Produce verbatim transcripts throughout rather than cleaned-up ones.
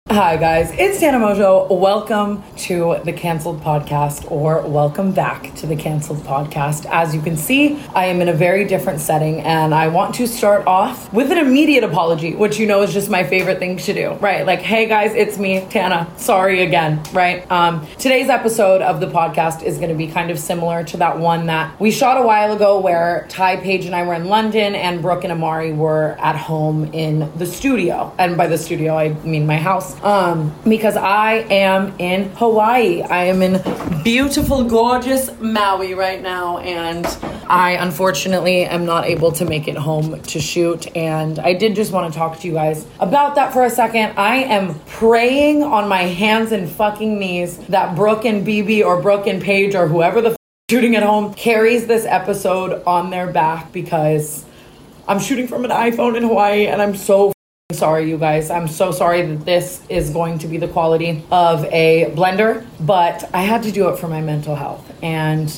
Hi guys, it's Tana Mojo. Welcome to the Canceled Podcast, or welcome back to the Canceled Podcast. As you can see, I am in a very different setting, and I want to start off with an immediate apology, which you know is just my favorite thing to do, right? Like, hey guys, it's me, Tana. Sorry again, right? Um, today's episode of the podcast is going to be kind of similar to that one that we shot a while ago where Ty, Paige, and I were in London, and Brooke and Amari were at home in the studio. And by the studio, I mean my house. Um, because I am in Hawaii. I am in beautiful, gorgeous Maui right now, and I unfortunately am not able to make it home to shoot. And I did just want to talk to you guys about that for a second. I am praying on my hands and fucking knees that Brooke and B B or Brooke and Paige or whoever the f- shooting at home carries this episode on their back, because I'm shooting from an iPhone in Hawaii, and I'm so sorry, you guys. I'm so sorry that this is going to be the quality of a blender, but I had to do it for my mental health. And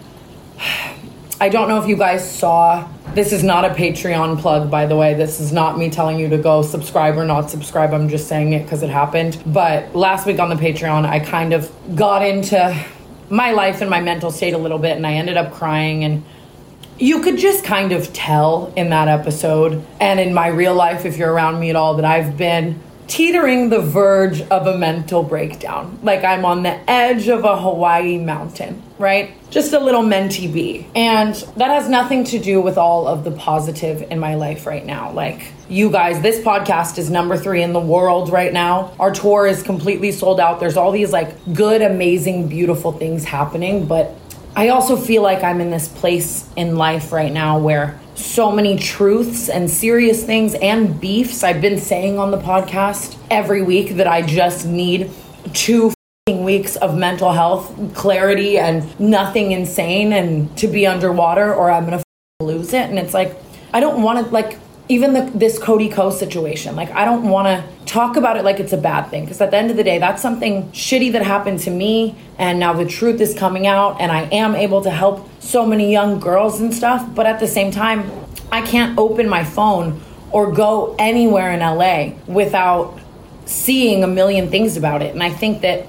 I don't know if you guys saw, this is not a Patreon plug, by the way. This is not me telling you to go subscribe or not subscribe. I'm just saying it because it happened. But last week on the Patreon, I kind of got into my life and my mental state a little bit, and I ended up crying, and you could just kind of tell in that episode and in my real life, if you're around me at all, that I've been teetering the verge of a mental breakdown. Like I'm on the edge of a Hawaii mountain, right? Just a little mentee bee. And that has nothing to do with all of the positive in my life right now. Like, you guys, this podcast is number three in the world right now. Our tour is completely sold out. There's all these like good, amazing, beautiful things happening, but I also feel like I'm in this place in life right now where so many truths and serious things and beefs I've been saying on the podcast every week that I just need two f***ing weeks of mental health clarity and nothing insane and to be underwater, or I'm gonna f***ing lose it. And it's like, I don't want to, like, even the, this Cody Ko situation, like, I don't want to talk about it like it's a bad thing, because at the end of the day, that's something shitty that happened to me, and now the truth is coming out, and I am able to help so many young girls and stuff. But at the same time, I can't open my phone or go anywhere in L A without seeing a million things about it. And I think that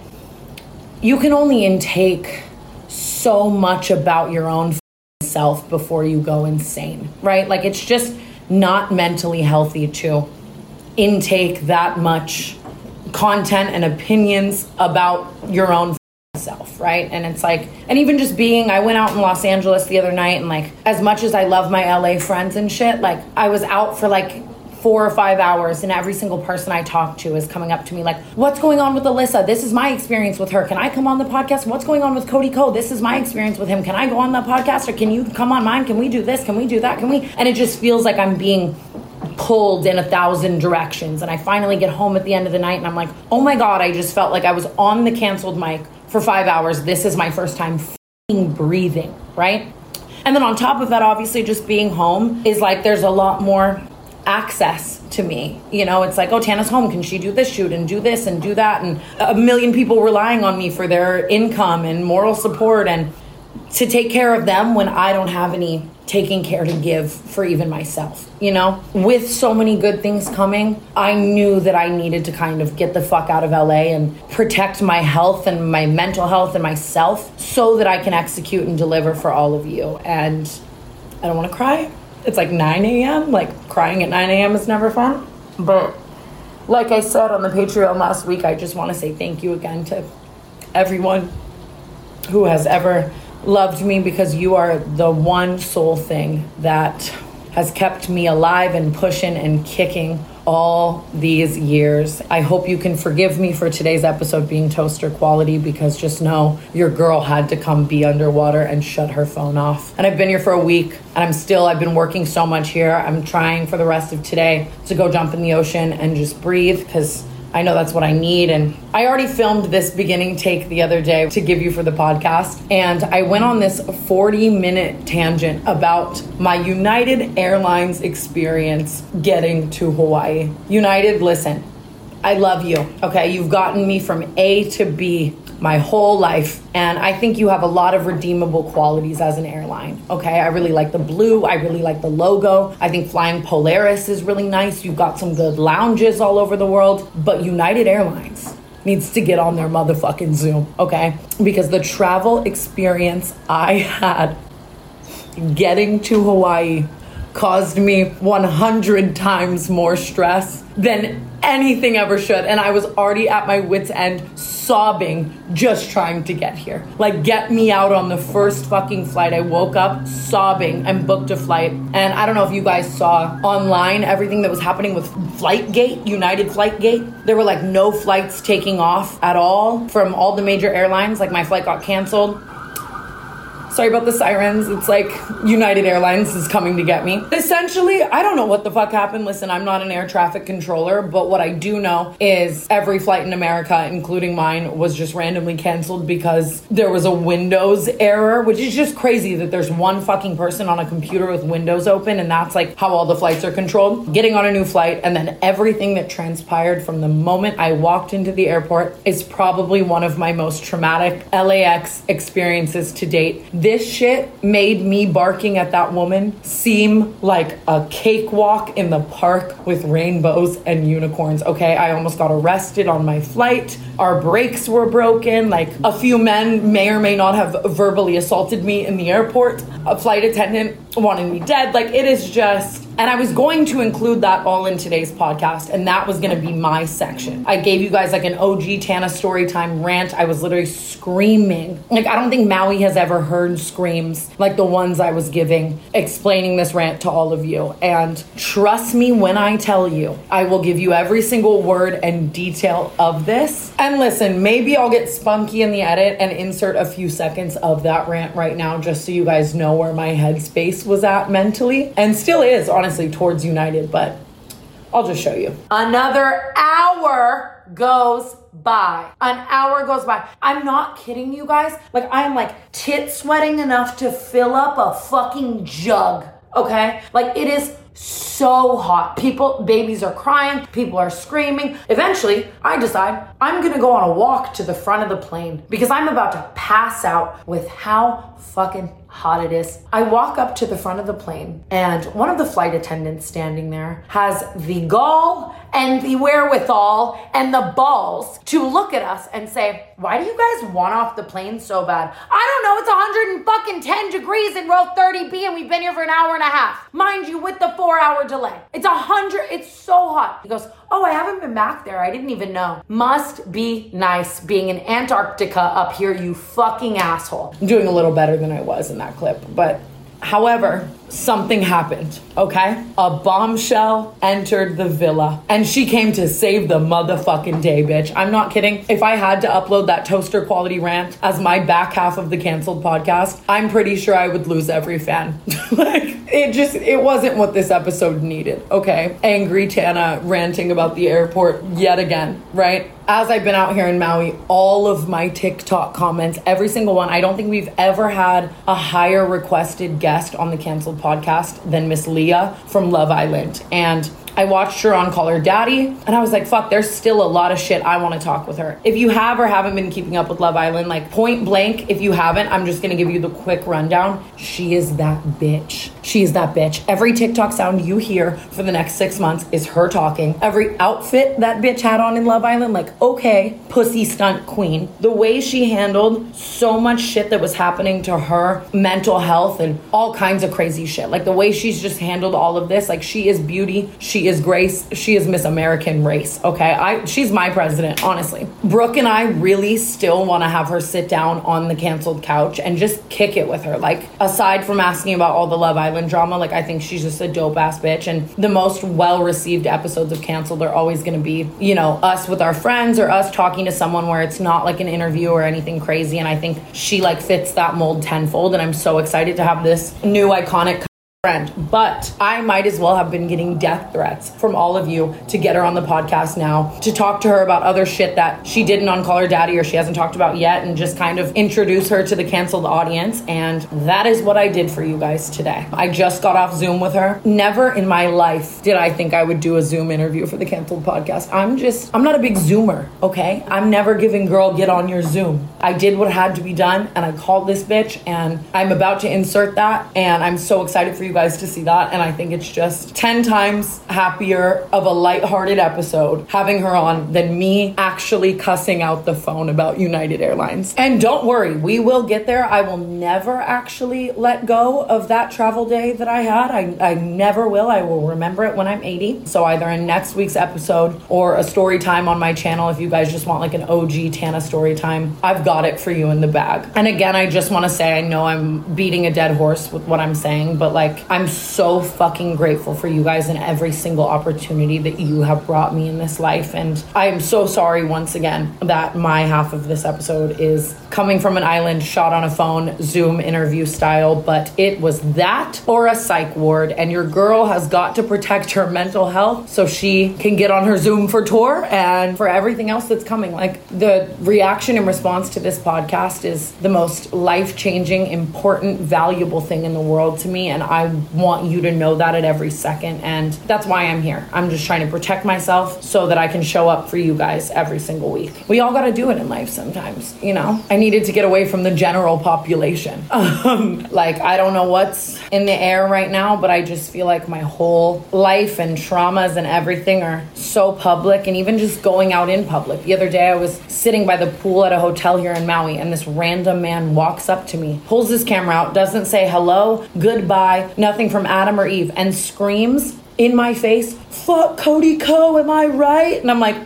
you can only intake so much about your own self before you go insane, right? Like, it's just not mentally healthy to intake that much content and opinions about your own self, right? And it's like, and even just being, I went out in Los Angeles the other night, and like, as much as I love my L A friends and shit, like, I was out for like four or five hours, and every single person I talk to is coming up to me like, what's going on with Alyssa? This is my experience with her. Can I come on the podcast? What's going on with Cody Ko? This is my experience with him. Can I go on the podcast, or can you come on mine? Can we do this? Can we do that? Can we? And it just feels like I'm being pulled in a thousand directions. And I finally get home at the end of the night, and I'm like, oh my God, I just felt like I was on the canceled mic for five hours. This is my first time f***ing breathing, right? And then on top of that, obviously just being home is like, there's a lot more access to me. You know, it's like, oh, Tana's home. Can she do this shoot and do this and do that? And a million people relying on me for their income and moral support, and to take care of them when I don't have any taking care to give for even myself. You know, with so many good things coming, I knew that I needed to kind of get the fuck out of L A and protect my health and my mental health and myself so that I can execute and deliver for all of you. And I don't want to cry. It's like nine a.m. Like, crying at nine a.m. is never fun. But like I said on the Patreon last week, I just want to say thank you again to everyone who has ever loved me, because you are the one sole thing that has kept me alive and pushing and kicking all these years. I hope you can forgive me for today's episode being toaster quality, because just know your girl had to come be underwater and shut her phone off. And I've been here for a week, and I'm still, I've been working so much here. I'm trying for the rest of today to go jump in the ocean and just breathe, because I know that's what I need. And I already filmed this beginning take the other day to give you for the podcast. And I went on this forty minute tangent about my United Airlines experience getting to Hawaii. United, listen, I love you, okay? You've gotten me from A to B my whole life, and I think you have a lot of redeemable qualities as an airline, okay? I really like the blue. I really like the logo. I think flying Polaris is really nice. You've got some good lounges all over the world, but United Airlines needs to get on their motherfucking Zoom, okay? Because the travel experience I had getting to Hawaii caused me one hundred times more stress than anything ever should. And I was already at my wit's end, sobbing, just trying to get here. Like, get me out on the first fucking flight. I woke up sobbing and booked a flight. And I don't know if you guys saw online everything that was happening with Flightgate, United Flightgate. There were like no flights taking off at all from all the major airlines. Like, my flight got canceled. Sorry about the sirens. It's like United Airlines is coming to get me. Essentially, I don't know what the fuck happened. Listen, I'm not an air traffic controller, but what I do know is every flight in America, including mine, was just randomly canceled because there was a Windows error, which is just crazy that there's one fucking person on a computer with Windows open, and that's like how all the flights are controlled. Getting on a new flight, and then everything that transpired from the moment I walked into the airport is probably one of my most traumatic L A X experiences to date. This shit made me barking at that woman seem like a cakewalk in the park with rainbows and unicorns, okay? I almost got arrested on my flight. Our brakes were broken. Like, a few men may or may not have verbally assaulted me in the airport. A flight attendant wanted me dead. Like, it is just... And I was going to include that all in today's podcast, and that was going to be my section. I gave you guys like an O G Tana Storytime rant. I was literally screaming. Like, I don't think Maui has ever heard screams like the ones I was giving, explaining this rant to all of you. And trust me when I tell you, I will give you every single word and detail of this. And listen, maybe I'll get spunky in the edit and insert a few seconds of that rant right now, just so you guys know where my headspace was at mentally, and still is, honestly. Honestly, towards United, but I'll just show you. Another hour goes by. An hour goes by. I'm not kidding you guys. Like, I am like tit sweating enough to fill up a fucking jug. Okay? Like, it is so hot. People, babies are crying. People are screaming. Eventually, I decide I'm gonna go on a walk to the front of the plane because I'm about to pass out with how fucking hot it is. I walk up to the front of the plane, and one of the flight attendants standing there has the gall and the wherewithal and the balls to look at us and say, "Why do you guys want off the plane so bad?" I don't know, it's one hundred fucking ten degrees in row thirty B and we've been here for an hour and a half. Mind you, with the four hour delay. It's a hundred, it's so hot. He goes, "Oh, I haven't been back there. I didn't even know." Must be nice being in Antarctica up here, you fucking asshole. I'm doing a little better than I was in that clip, but however, something happened, okay? A bombshell entered the villa, and she came to save the motherfucking day, bitch. I'm not kidding. If I had to upload that toaster quality rant as my back half of the canceled podcast, I'm pretty sure I would lose every fan. Like, it just, it wasn't what this episode needed, okay? Angry Tana ranting about the airport yet again, right? As I've been out here in Maui, all of my TikTok comments, every single one, I don't think we've ever had a higher requested guest on the canceled podcast than Miss Leah from Love Island. And I watched her on Call Her Daddy, and I was like, fuck, there's still a lot of shit I want to talk with her. If you have or haven't been keeping up with Love Island, like, point blank, if you haven't, I'm just going to give you the quick rundown. She is that bitch. She is that bitch. Every TikTok sound you hear for the next six months is her talking. Every outfit that bitch had on in Love Island, like, okay, pussy stunt queen. The way she handled so much shit that was happening to her, mental health and all kinds of crazy shit. Like, the way she's just handled all of this, like, she is beauty. She is grace. She is Miss American race, okay? I she's my president, honestly. Brooke and I really still want to have her sit down on the canceled couch and just kick it with her. Like, aside from asking about all the Love Island drama, like, I think she's just a dope ass bitch, and the most well-received episodes of Canceled are always going to be, you know, us with our friends or us talking to someone where it's not like an interview or anything crazy, and I think she, like, fits that mold tenfold, and I'm so excited to have this new iconic friend, but I might as well have been getting death threats from all of you to get her on the podcast now, to talk to her about other shit that she didn't on Call Her Daddy or she hasn't talked about yet, and just kind of introduce her to the canceled audience. And that is what I did for you guys today. I just got off Zoom with her. Never in my life did I think I would do a Zoom interview for the canceled podcast. I'm just, I'm not a big Zoomer, okay? I'm never giving girl, get on your Zoom. I did what had to be done, and I called this bitch, and I'm about to insert that, and I'm so excited for you guys to see that. And I think it's just ten times happier of a lighthearted episode having her on than me actually cussing out the phone about United Airlines. And don't worry, we will get there. I will never actually let go of that travel day that I had. I, I never will. I will remember it when I'm eighty. So either in next week's episode or a story time on my channel, if you guys just want like an O G Tana story time, I've got it for you in the bag. And again, I just want to say, I know I'm beating a dead horse with what I'm saying, but like, I'm so fucking grateful for you guys and every single opportunity that you have brought me in this life. And I am so sorry once again that my half of this episode is coming from an island, shot on a phone, Zoom interview style, but it was that or a psych ward, and your girl has got to protect her mental health so she can get on her Zoom for tour and for everything else that's coming. Like, the reaction and response to this podcast is the most life-changing, important, valuable thing in the world to me, and I want you to know that at every second. And that's why I'm here. I'm just trying to protect myself so that I can show up for you guys every single week. We all got to do it in life sometimes, you know? I needed to get away from the general population. Um, like, I don't know what's in the air right now, but I just feel like my whole life and traumas and everything are so public, and even just going out in public. The other day I was sitting by the pool at a hotel here in Maui, and this random man walks up to me, pulls his camera out, doesn't say hello, goodbye, nothing from Adam or Eve, and screams in my face, "Fuck Cody Ko, am I right?" And I'm like,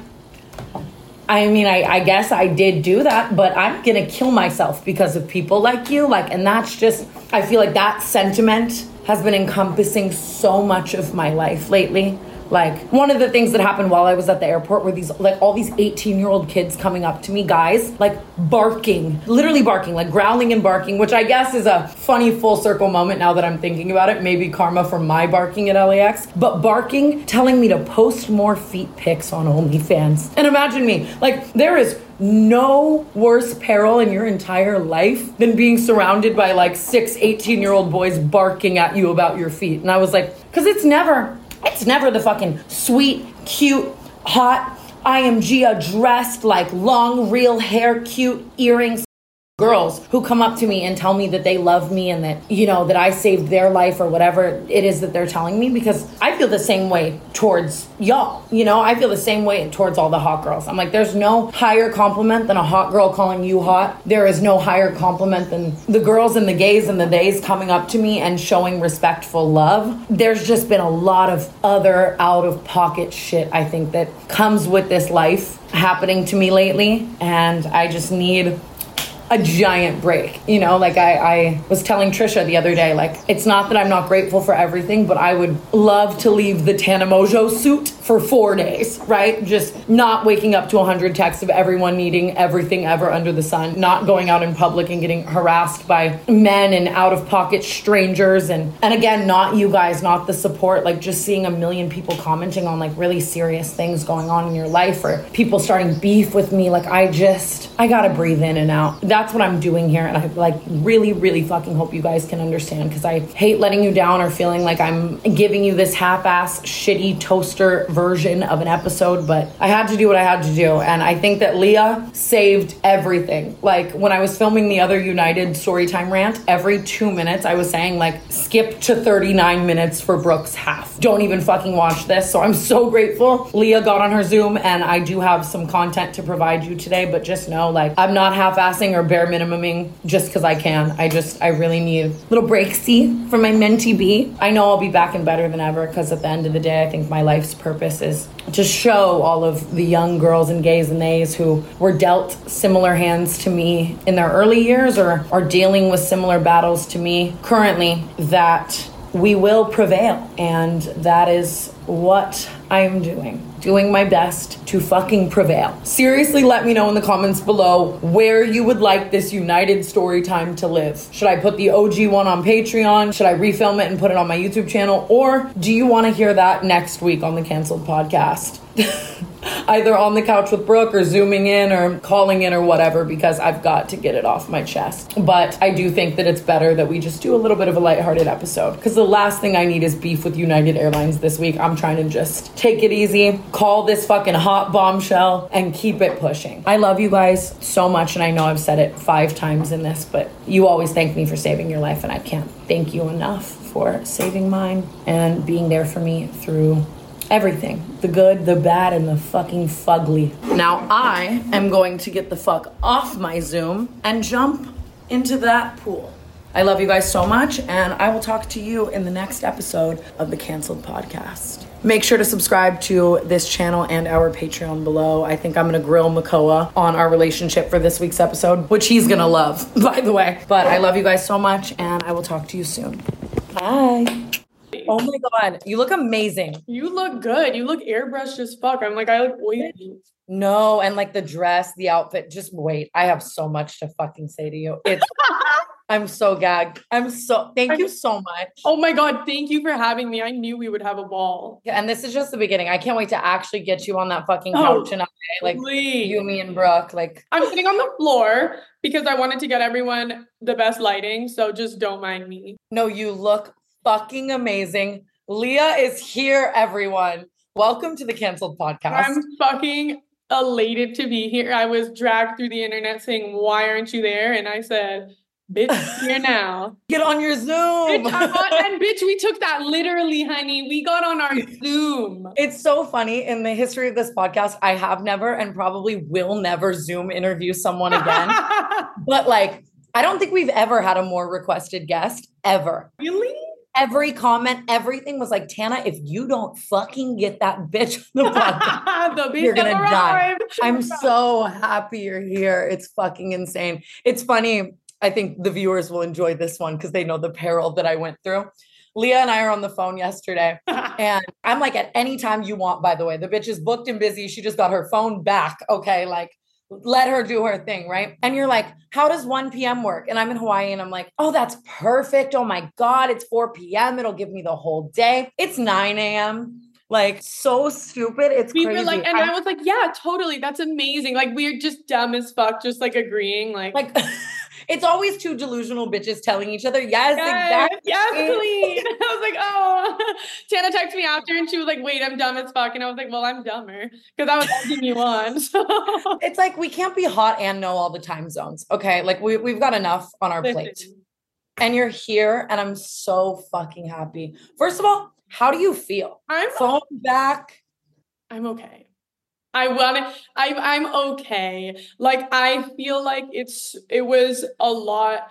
I mean, I, I guess I did do that, but I'm gonna kill myself because of people like you. Like, and that's just, I feel like that sentiment has been encompassing so much of my life lately. Like, one of the things that happened while I was at the airport were these, like, all these eighteen-year-old kids coming up to me, guys, like, barking, literally barking, like, growling and barking, which I guess is a funny full circle moment now that I'm thinking about it. Maybe karma from my barking at L A X. But barking, telling me to post more feet pics on OnlyFans. And imagine me, like, there is no worse peril in your entire life than being surrounded by, like, six eighteen-year-old boys barking at you about your feet. And I was like, because it's never... It's never the fucking sweet, cute, hot, I am Gia dressed, like long, real hair, cute earrings girls who come up to me and tell me that they love me and that, you know, that I saved their life or whatever it is that they're telling me, because I feel the same way towards y'all. You know, I feel the same way towards all the hot girls. I'm like, there's no higher compliment than a hot girl calling you hot. There is no higher compliment than the girls and the gays and the theys coming up to me and showing respectful love. There's just been a lot of other out of pocket shit, I think, that comes with this life happening to me lately. And I just need a giant break. You know, like I, I was telling Trisha the other day, like, it's not that I'm not grateful for everything, but I would love to leave the Tana Mojo suit for four days, right? Just not waking up to a hundred texts of everyone needing everything ever under the sun, not going out in public and getting harassed by men and out-of-pocket strangers. And, and again, not you guys, not the support, like just seeing a million people commenting on like really serious things going on in your life, or people starting beef with me. Like, I just, I gotta breathe in and out. That's what I'm doing here. And I like really, really fucking hope you guys can understand, because I hate letting you down or feeling like I'm giving you this half-ass shitty toaster version of an episode, but I had to do what I had to do. And I think that Leah saved everything. Like, when I was filming the other United Storytime rant, every two minutes I was saying like, skip to thirty-nine minutes for Brooke's half. Don't even fucking watch this. So I'm so grateful Leah got on her Zoom, and I do have some content to provide you today, but just know, like, I'm not half-assing or bare minimuming just because I can. I just, I really need a little breaksy from my mentee B. I know I'll be back and better than ever, because at the end of the day, I think my life's purpose is to show all of the young girls and gays and theys who were dealt similar hands to me in their early years, or are dealing with similar battles to me currently, that we will prevail. And that is what I am doing. Doing my best to fucking prevail. Seriously, let me know in the comments below where you would like this United story time to live. Should I put the O G one on Patreon? Should I refilm it and put it on my YouTube channel? Or do you want to hear that next week on the Cancelled Podcast? Either on the couch with Brooke or zooming in or calling in or whatever, because I've got to get it off my chest. But I do think that it's better that we just do a little bit of a lighthearted episode, because the last thing I need is beef with United Airlines this week. I'm trying to just take it easy, call this fucking hot bombshell, and keep it pushing. I love you guys so much, and I know I've said it five times in this, but you always thank me for saving your life, and I can't thank you enough for saving mine and being there for me through everything. The good, the bad, and the fucking fugly. Now I am going to get the fuck off my Zoom and jump into that pool. I love you guys so much, and I will talk to you in the next episode of the Cancelled Podcast. Make sure to subscribe to this channel and our Patreon below. I think I'm going to grill Makoa on our relationship for this week's episode, which he's going to love, by the way. But I love you guys so much, and I will talk to you soon. Bye. Oh my God, you look amazing. You look good. You look airbrushed as fuck. I'm like, I look oily. No, and like the dress, the outfit, just wait. I have so much to fucking say to you. It's I'm so gagged. I'm so, thank you so much. Oh my God, thank you for having me. I knew we would have a ball. Yeah, and this is just the beginning. I can't wait to actually get you on that fucking couch Oh, and like please. you, me, and Brooke. Like I'm sitting on the floor because I wanted to get everyone the best lighting. So just don't mind me. No, you look fucking amazing. Leah is here, everyone. Welcome to the Cancelled Podcast. I'm fucking elated to be here. I was dragged through the internet saying, why aren't you there? And I said, bitch, here now. Get on your Zoom. Bitch, I'm on, and bitch, we took that literally, honey. We got on our Zoom. It's so funny. In the history of this podcast, I have never and probably will never Zoom interview someone again. But like, I don't think we've ever had a more requested guest ever. Really? Every comment, everything was like, Tana, if you don't fucking get that bitch on the podcast, the bitch you're gonna die. arrived. I'm so happy you're here. It's fucking insane. It's funny. I think the viewers will enjoy this one because they know the peril that I went through. Leah and I are on the phone yesterday, and I'm like, at any time you want, by the way, the bitch is booked and busy. She just got her phone back. Okay, like, let her do her thing, right? And you're like, how does one p.m. work? And I'm in Hawaii and I'm like, oh, that's perfect. Oh my God, it's four p.m. It'll give me the whole day. It's nine a.m. Like, so stupid. It's we crazy. were like, and I, I was like, yeah, totally. That's amazing. Like, we're just dumb as fuck, just like agreeing. Like, like it's always two delusional bitches telling each other, yes, yes exactly. Yes, queen. I was like, oh. Tana texted me after and she was like, wait, I'm dumb as fuck. And I was like, well, I'm dumber because I was egging you on. So. It's like, we can't be hot and know all the time zones. Okay. Like, we, we've got enough on our Listen. plate. And you're here, and I'm so fucking happy. First of all, how do you feel? I'm Phone back. I'm okay. I want to, I, I'm okay. Like, I feel like it's, it was a lot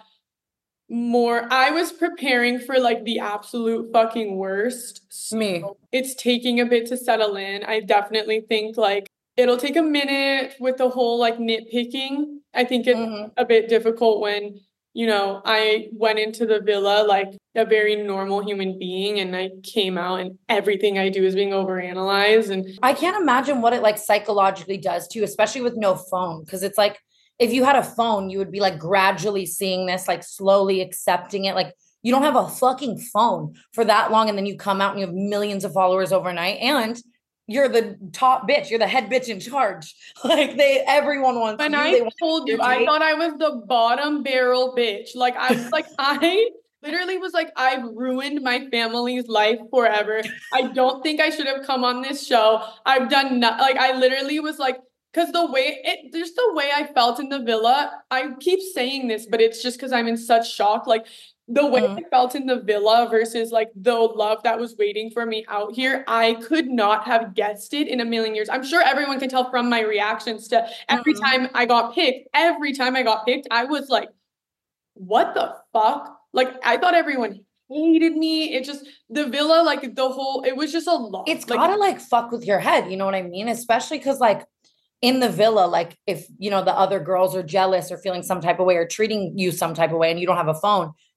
more, I was preparing for like the absolute fucking worst. So Me. it's taking a bit to settle in. I definitely think like it'll take a minute with the whole like nitpicking. I think it's Mm-hmm. a bit difficult when, you know, I went into the villa like a very normal human being, and I came out and everything I do is being overanalyzed. And I can't imagine what it like psychologically does to you, especially with no phone. Cause it's like, if you had a phone, you would be like gradually seeing this, like slowly accepting it. Like, you don't have a fucking phone for that long. And then you come out and you have millions of followers overnight, and you're the top bitch. You're the head bitch in charge. Like, they, everyone wants when you. I They want told your you, I date. thought I was the bottom barrel bitch. Like, I was like, I literally was like, I've ruined my family's life forever. I don't think I should have come on this show. I've done not, like, I literally was like, because the way it, just the way I felt in the villa, I keep saying this, but it's just because I'm in such shock. Like, the way Mhm. I felt in the villa versus like the love that was waiting for me out here, I could not have guessed it in a million years. I'm sure everyone can tell from my reactions to every Mhm. time I got picked, every time I got picked, I was like, what the fuck? Like, I thought everyone hated me. It just, the villa, like the whole, it was just a lot. It's like, gotta like fuck with your head. You know what I mean? Especially because like in the villa, like if, you know, the other girls are jealous or feeling some type of way or treating you some type of way and you don't have a phone,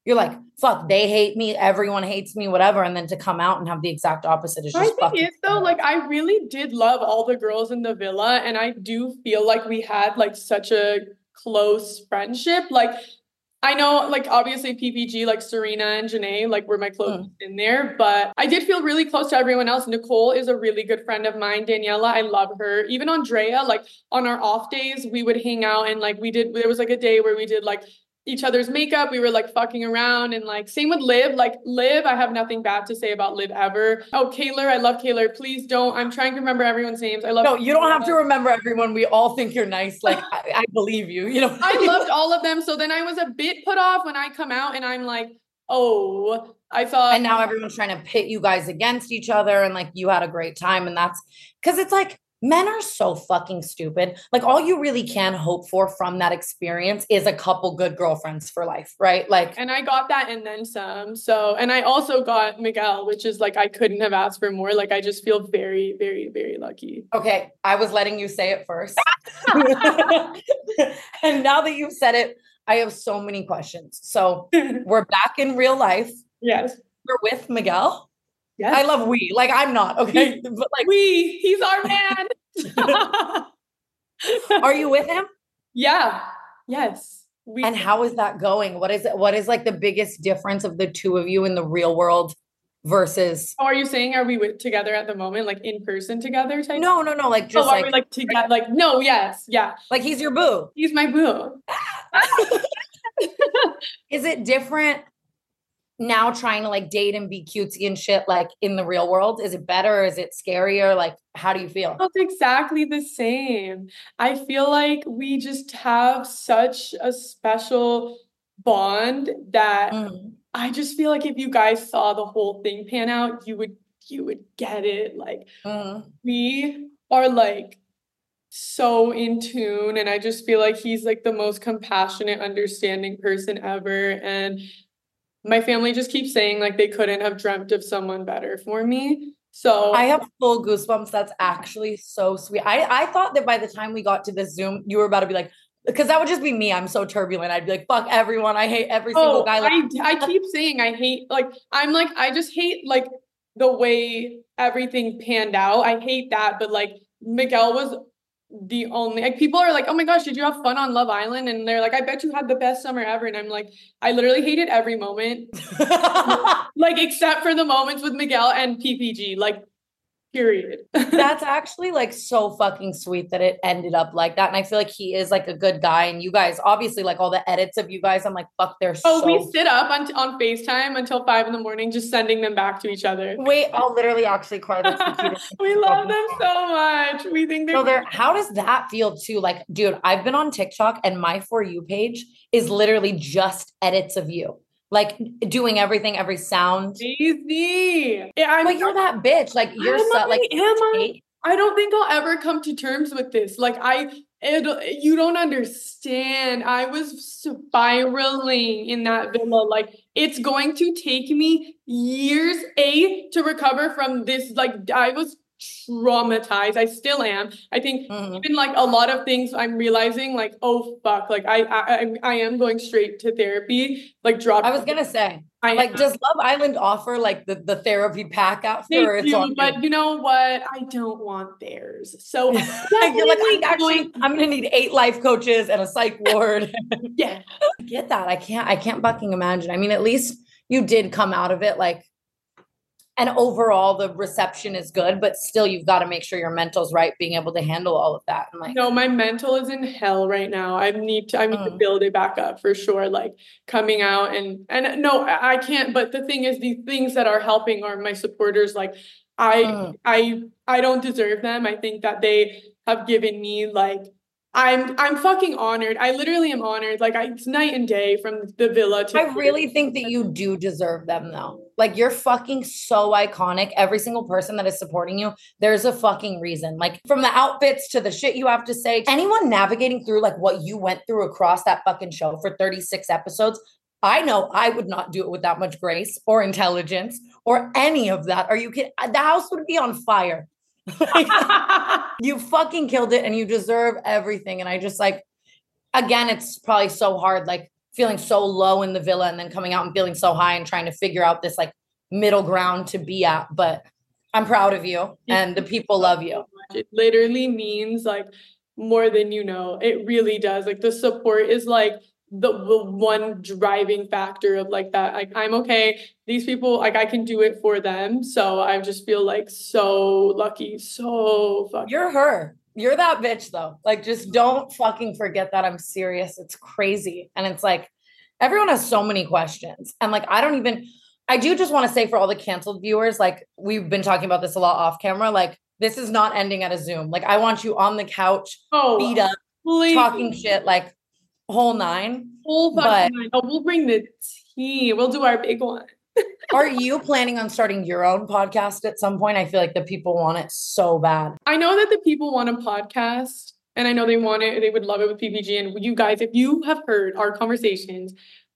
you're like, fuck, they hate me, everyone hates me, whatever. And then to come out and have the exact opposite is My just thing fucking. is though, like I really did love all the girls in the villa, and I do feel like we had like such a close friendship. Like I know, like obviously P P G, like Serena and Janae, like were my closest mm. in there, but I did feel really close to everyone else. Nicole is a really good friend of mine. Daniela, I love her. Even Andrea, like on our off days, we would hang out and like we did, there was like a day where we did like each other's makeup. We were like fucking around, and like same with Liv. Like Liv, I have nothing bad to say about Liv ever. Oh, Kaylor, I love Kaylor. Please don't. I'm trying to remember everyone's names. I love. No, you don't have to remember everyone. We all think you're nice. Like I, I believe you. You know, I loved all of them. So then I was a bit put off when I come out, and I'm like, oh, I thought. And now everyone's trying to pit you guys against each other, and like you had a great time, and that's because it's like. Men are so fucking stupid. Like all you really can hope for from that experience is a couple good girlfriends for life, right? Like, and I got that and then some. So, and I also got Miguel, which is like, I couldn't have asked for more. Like, I just feel very, very, very lucky. Okay. I was letting you say it first. And now that you've said it, I have so many questions. So we're back in real life. Yes. We're with Miguel. Yes. I love we, like I'm not, okay? But like we, he's our man. Are you with him? Yeah. Yes. We and how is that going? What is it? What is like the biggest difference of the two of you in the real world versus? Oh, are you saying, are we with, together at the moment? Like in person together type? No, no, no. Like just oh, like, are we like together? Like, no, yes. Yeah. Like he's your boo. He's my boo. Is it different now trying to like date and be cutesy and shit like in the real world? Is it better? Is it scarier? Like, how do you feel? It's exactly the same. I feel like we just have such a special bond that mm. I just feel like if you guys saw the whole thing pan out, you would, you would get it. Like mm. we are like so in tune. And I just feel like he's like the most compassionate, understanding person ever. And my family just keeps saying like they couldn't have dreamt of someone better for me. So I have full goosebumps. That's actually so sweet. I, I thought that by the time we got to this Zoom, you were about to be like, because that would just be me. I'm so turbulent. I'd be like, fuck everyone. I hate every single oh, guy. Like- I, I keep saying I hate, like, I'm like, I just hate like the way everything panned out. I hate that. But like Miguel was the only, like people are like, oh my gosh, did you have fun on Love Island? And they're like, I bet you had the best summer ever. And I'm like, I literally hated every moment. Like except for the moments with Miguel and P P G, like period. That's actually like so fucking sweet that it ended up like that. And I feel like he is like a good guy. And you guys, obviously like all the edits of you guys, I'm like, fuck, they're oh, so- we sit up on, on FaceTime until five in the morning, just sending them back to each other. Wait, I'll literally actually cry. That's the cutest. We love them so much. We think they're, so they're how does that feel too? Like, dude, I've been on TikTok and my For You page is literally just edits of you. Like doing everything, every sound. Easy. Yeah, I'm but you're that bitch. Like you're so, like. Am I? I don't think I'll ever come to terms with this. Like I, it, you don't understand. I was spiraling in that villa. Like it's going to take me years a to recover from this. Like I was traumatized. I still am. I think mm-hmm. even like a lot of things I'm realizing like, oh fuck, like I I I am going straight to therapy. Like drop. I was gonna say, I like, am. Does Love Island offer like the, the therapy pack after? They or it's do, on but you? you know what? I don't want theirs. So you're like, I'm actually, I'm gonna need eight life coaches and a psych ward. Yeah, I get that. I can't. I can't fucking imagine. I mean, at least you did come out of it like. And overall, the reception is good, but still, you've got to make sure your mental's right, being able to handle all of that. And like, no, my mental is in hell right now. I need to, I need mm. to build it back up for sure. Like coming out and and no, I can't. But the thing is, the things that are helping are my supporters. Like I, mm. I, I don't deserve them. I think that they have given me like. I'm I'm fucking honored. I literally am honored. Like I, it's night and day from the villa to. I really think that you do deserve them though. Like you're fucking so iconic. Every single person that is supporting you, there's a fucking reason. Like from the outfits to the shit you have to say, anyone navigating through like what you went through across that fucking show for thirty-six episodes. I know I would not do it with that much grace or intelligence or any of that. Are you kidding? The house would be on fire. Like, you fucking killed it and you deserve everything. And I just like, again, it's probably so hard. Like feeling so low in the villa and then coming out and feeling so high and trying to figure out this like middle ground to be at. But I'm proud of you and the people love you. It literally means like more than you know. It really does. Like the support is like the, the one driving factor of like that. Like I'm okay. These people, like I can do it for them. So I just feel like so lucky. So fucking. You're her. You're that bitch though. Like just don't fucking forget that. I'm serious. It's crazy. And it's like everyone has so many questions. And like I don't even I do just want to say for all the canceled viewers, like we've been talking about this a lot off camera, like this is not ending at a Zoom. Like I want you on the couch, oh, feet up, please. Talking shit, like whole nine. Whole fucking nine. Oh, we'll bring the tea. We'll do our big one. Are you planning on starting your own podcast at some point? I feel like the people want it so bad. I know that the people want a podcast and I know they want it. They would love it with P P G. And you guys, if you have heard our conversations,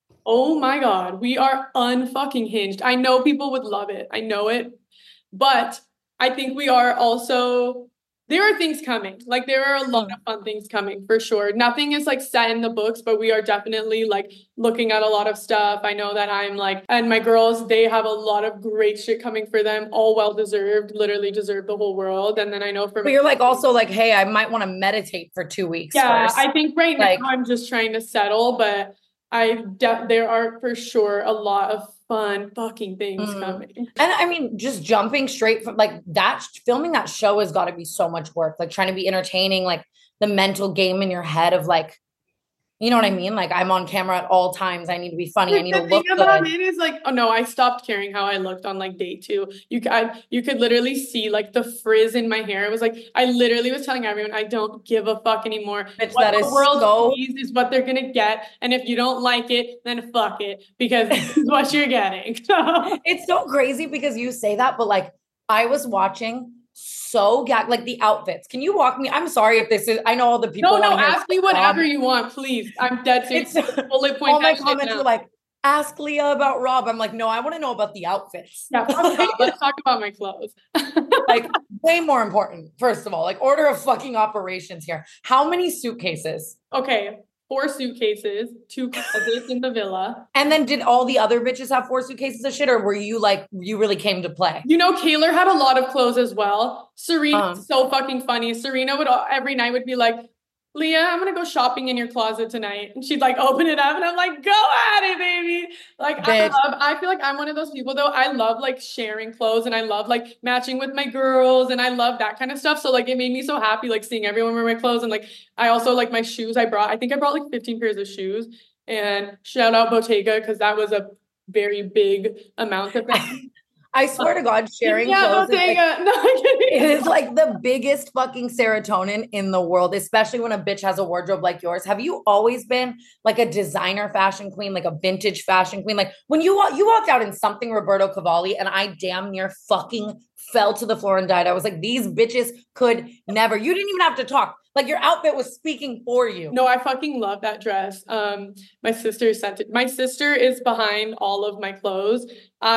oh my God, we are unfucking hinged. I know people would love it. I know it. But I think we are also, there are things coming. Like there are a lot of fun things coming for sure. Nothing is like set in the books, but we are definitely like looking at a lot of stuff. I know that I'm like, and my girls, they have a lot of great shit coming for them. All well deserved, literally deserve the whole world. And then I know for But you're like also like, hey, I might want to meditate for two weeks. Yeah, first. I think right like, now I'm just trying to settle, but I de- there are for sure a lot of fun fucking things mm. coming. And I mean, just jumping straight from like that, filming that show has got to be so much work. Like trying to be entertaining, like the mental game in your head of like, you know what I mean? Like I'm on camera at all times. I need to be funny. The I need to thing look about good. It is like, oh no, I stopped caring how I looked on like day two. You I, you could literally see like the frizz in my hair. It was like, I literally was telling everyone, I don't give a fuck anymore. Bitch, what that the is world so... sees is what they're going to get. And if you don't like it, then fuck it because this is what you're getting. It's so crazy because you say that, but like I was watching so gag like the outfits. Can you walk me? I'm sorry if this is, I know all the people. No, no, ask me whatever you want, please. I'm dead serious. Bullet point all my comments were like, ask Leah about Rob. I'm like, no, I want to know about the outfits. Yeah, let's talk about my clothes. Like way more important. First of all, like order of fucking operations here. How many suitcases? Okay. Four suitcases, two closets in the villa. And then did all the other bitches have four suitcases of shit? Or were you like, you really came to play? You know, Kaylor had a lot of clothes as well. Serena, um, so fucking funny. Serena would every night would be like, Leah, I'm going to go shopping in your closet tonight. And she'd like open it up and I'm like, go at it, baby. Like, bitch. I love, I feel like I'm one of those people though. I love like sharing clothes and I love like matching with my girls and I love that kind of stuff. So like, it made me so happy, like seeing everyone wear my clothes. And like, I also like my shoes I brought, I think I brought like fifteen pairs of shoes and shout out Bottega. Cause that was a very big amount of them. I swear to God, sharing yeah, clothes is like, no, it is like the biggest fucking serotonin in the world, especially when a bitch has a wardrobe like yours. Have you always been like a designer fashion queen, like a vintage fashion queen? Like when you you walked out in something Roberto Cavalli and I damn near fucking fell to the floor and died. I was like, these bitches could never. You didn't even have to talk. Like your outfit was speaking for you. No, I fucking love that dress. Um, my sister sent it. My sister is behind all of my clothes.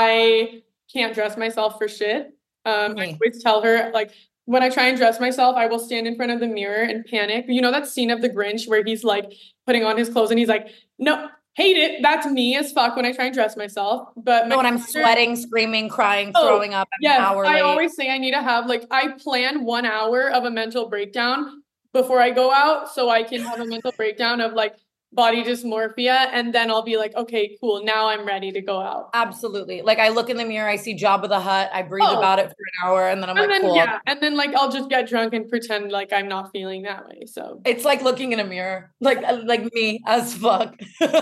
I can't dress myself for shit. Um, I always tell her, like, when I try and dress myself, I will stand in front of the mirror and panic. You know that scene of The Grinch where he's like putting on his clothes and he's like, no, hate it. That's me as fuck when I try and dress myself. But no, when I'm sweating, screaming, crying, oh, throwing up. Yeah, yes, I late. always say I need to have like, I plan one hour of a mental breakdown before I go out so I can have a mental breakdown of like, body dysmorphia, and then I'll be like, okay, cool, now I'm ready to go out. Absolutely. Like I look in the mirror, I see Jabba the Hutt, I breathe oh. about it for an hour, and then I'm and like, then, cool. Yeah, and then like I'll just get drunk and pretend like I'm not feeling that way. So it's like looking in a mirror, like like me as fuck.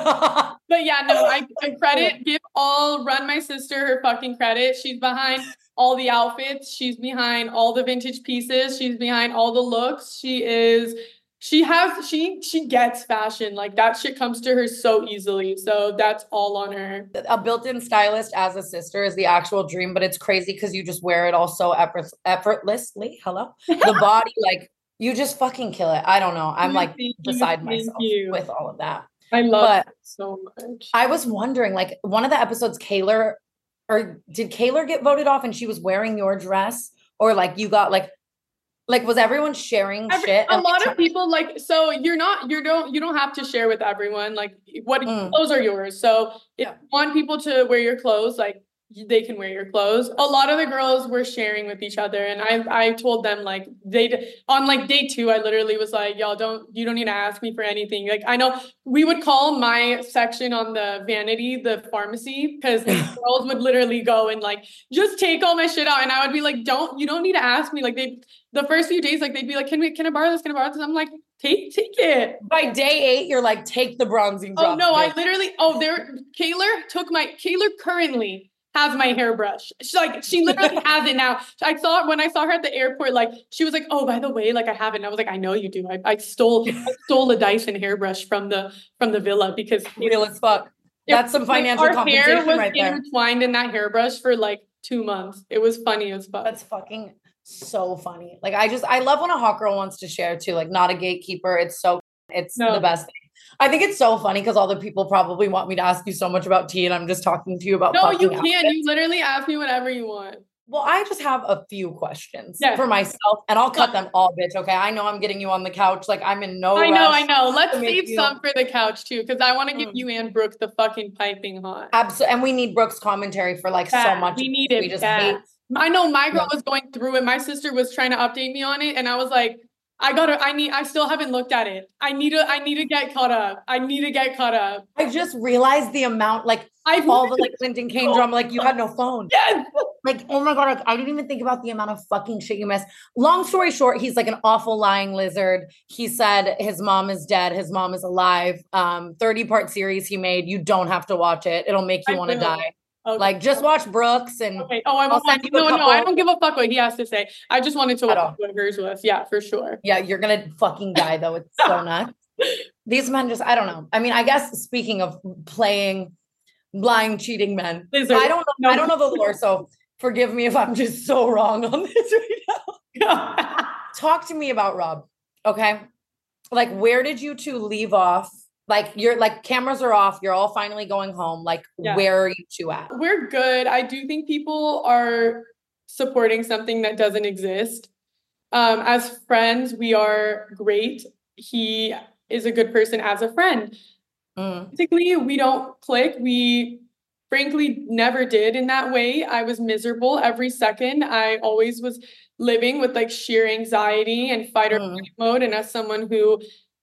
But yeah, no, I, I credit, give all, run my sister her fucking credit. She's behind all the outfits. She's behind all the vintage pieces. She's behind all the looks. She is She has, she, she gets fashion. Like that shit comes to her so easily. So that's all on her. A built-in stylist as a sister is the actual dream, but it's crazy because you just wear it all so effort- effortlessly. Hello. The body, like you just fucking kill it. I don't know. I'm like Thank beside you. myself you. with all of that. I love it so much. I was wondering, like one of the episodes, Kaylor, or did Kaylor get voted off and she was wearing your dress? Or like you got like, Like, was everyone sharing Every, shit? a And lot like, of people like, so you're not, you don't, you don't have to share with everyone. Like what Mm. clothes are yours. So if Yeah. you want people to wear your clothes, like they can wear your clothes. A lot of the girls were sharing with each other. And I, I told them like they, on like day two, I literally was like, y'all don't, you don't need to ask me for anything. Like, I know we would call my section on the vanity, the pharmacy, because girls would literally go and like, just take all my shit out. And I would be like, don't, you don't need to ask me. Like they, the first few days, like they'd be like, can we, can I borrow this? Can I borrow this? I'm like, take, take it. By day eight, you're like, take the bronzing Oh drops. no, bitch. I literally, oh, there, Kaylor took my, Kaylor currently has my hairbrush. She's like, she literally has it now. I saw it when I saw her at the airport, like, she was like, oh, by the way, like I have it. And I was like, I know you do. I, I stole, I stole a Dyson hairbrush from the, from the villa because Real as fuck. That's some financial our compensation hair was right there. intertwined in that hairbrush for like two months. It was funny as fuck. That's fucking so funny. Like, I just, I love when a hot girl wants to share too, like not a gatekeeper. It's so, it's No. the best thing. I think it's so funny because all the people probably want me to ask you so much about tea and I'm just talking to you about No, fucking you can. outfits. You literally ask me whatever you want. Well, I just have a few questions Yes. for myself and I'll cut them all, bitch. Okay. I know I'm getting you on the couch. Like, I'm in no I rush. know, I know. Let's to make save you- some for the couch too, because I want to give Mm. you and Brooke the fucking piping hot. Absolutely. And we need Brooke's commentary for like so Bad. much. We need it We just bad. hate. I know my girl Yeah. was going through it. My sister was trying to update me on it, and I was like, I gotta, I need, I still haven't looked at it. I need to, I need to get caught up. I need to get caught up. I just realized the amount, like I've all the like Clinton Kane drama, like you had no phone. Yes. Like, oh my God, like, I didn't even think about the amount of fucking shit you missed. Long story short, he's like an awful lying lizard. He said his mom is dead. His mom is alive. Um, thirty part series he made. You don't have to watch it. It'll make you I want to will. die. Okay. Like, just watch Brooks and Okay. Oh, I I'll won't send watch. you a No, no, I couple- don't give a fuck what he has to say. I just wanted to At watch all. what hers was. Yeah, for sure. yeah, you're gonna fucking die though. It's so nuts. These men just, I don't know. I mean, I guess speaking of playing lying, cheating men, Lizard. I don't know. No. I don't know the lore, so forgive me if I'm just so wrong on this right now. Talk to me about Rob. Okay. Like, where did you two leave off? Like, you're like, cameras are off. You're all finally going home. Like, Yeah. where are you two at? We're good. I do think people are supporting something that doesn't exist. Um, as friends, we are great. He is a good person as a friend. Mm. Basically, we don't click. We frankly never did in that way. I was miserable every second. I always was living with like sheer anxiety and fight or Mm. flight mode. And as someone who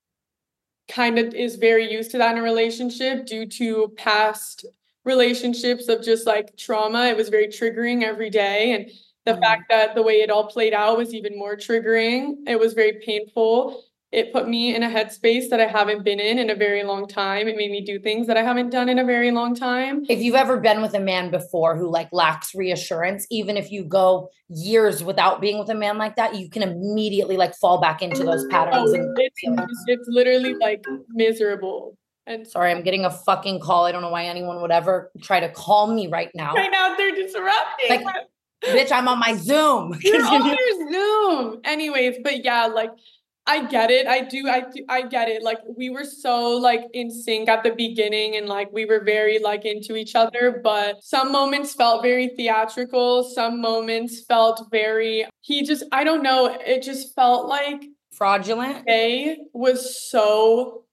kind of is very used to that in a relationship due to past relationships of just like trauma, it was very triggering every day. And the Mhm. fact that the way it all played out was even more triggering. It was very painful. It put me in a headspace that I haven't been in in a very long time. It made me do things that I haven't done in a very long time. If you've ever been with a man before who like lacks reassurance, even if you go years without being with a man like that, you can immediately like fall back into those patterns. Oh, And it's, it's, it's literally like miserable. And sorry, I'm getting a fucking call. I don't know why anyone would ever try to call me right now. right now they're disrupting. Like, bitch, I'm on my Zoom. You're on your Zoom. Anyways, but yeah, like I get it. I do. I do. I get it. Like we were so like in sync at the beginning and like we were very like into each other, but some moments felt very theatrical. Some moments felt very, he just, I don't know. It just felt like Fraudulent. A was so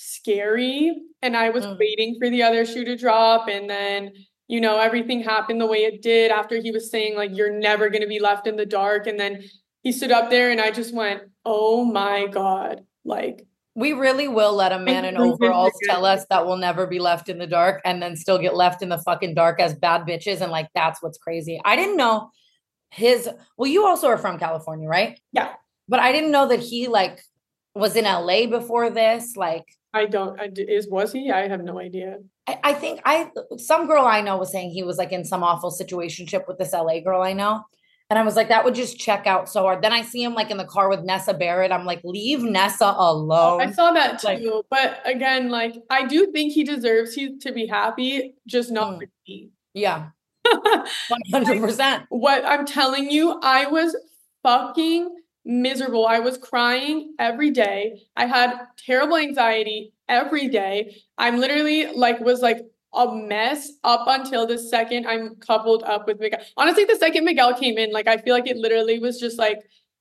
scary and I was Mm. waiting for the other shoe to drop. And then, you know, everything happened the way it did after he was saying like, you're never going to be left in the dark. And then he stood up there and I just went, oh my God. Like, We really will let a man in overalls tell us that we'll never be left in the dark and then still get left in the fucking dark as bad bitches. And like, that's what's crazy. I didn't know his, well, you also are from California, right? Yeah. But I didn't know that he like was in L A before this. Like, I don't, I, is, was he? I have no idea. I, I think I, some girl I know was saying he was like in some awful situationship with this L A girl I know. And I was like, that would just check out so hard. Then I see him like in the car with Nessa Barrett. I'm like, leave Nessa alone. I saw that too. Like- but again, like, I do think he deserves he, to be happy, just not Mm. for me. Yeah. one hundred percent. What I'm telling you, I was fucking miserable. I was crying every day. I had terrible anxiety every day. I'm literally like, was like a mess up until the second I'm coupled up with Miguel. Honestly, the second Miguel came in, like, I feel like it literally was just like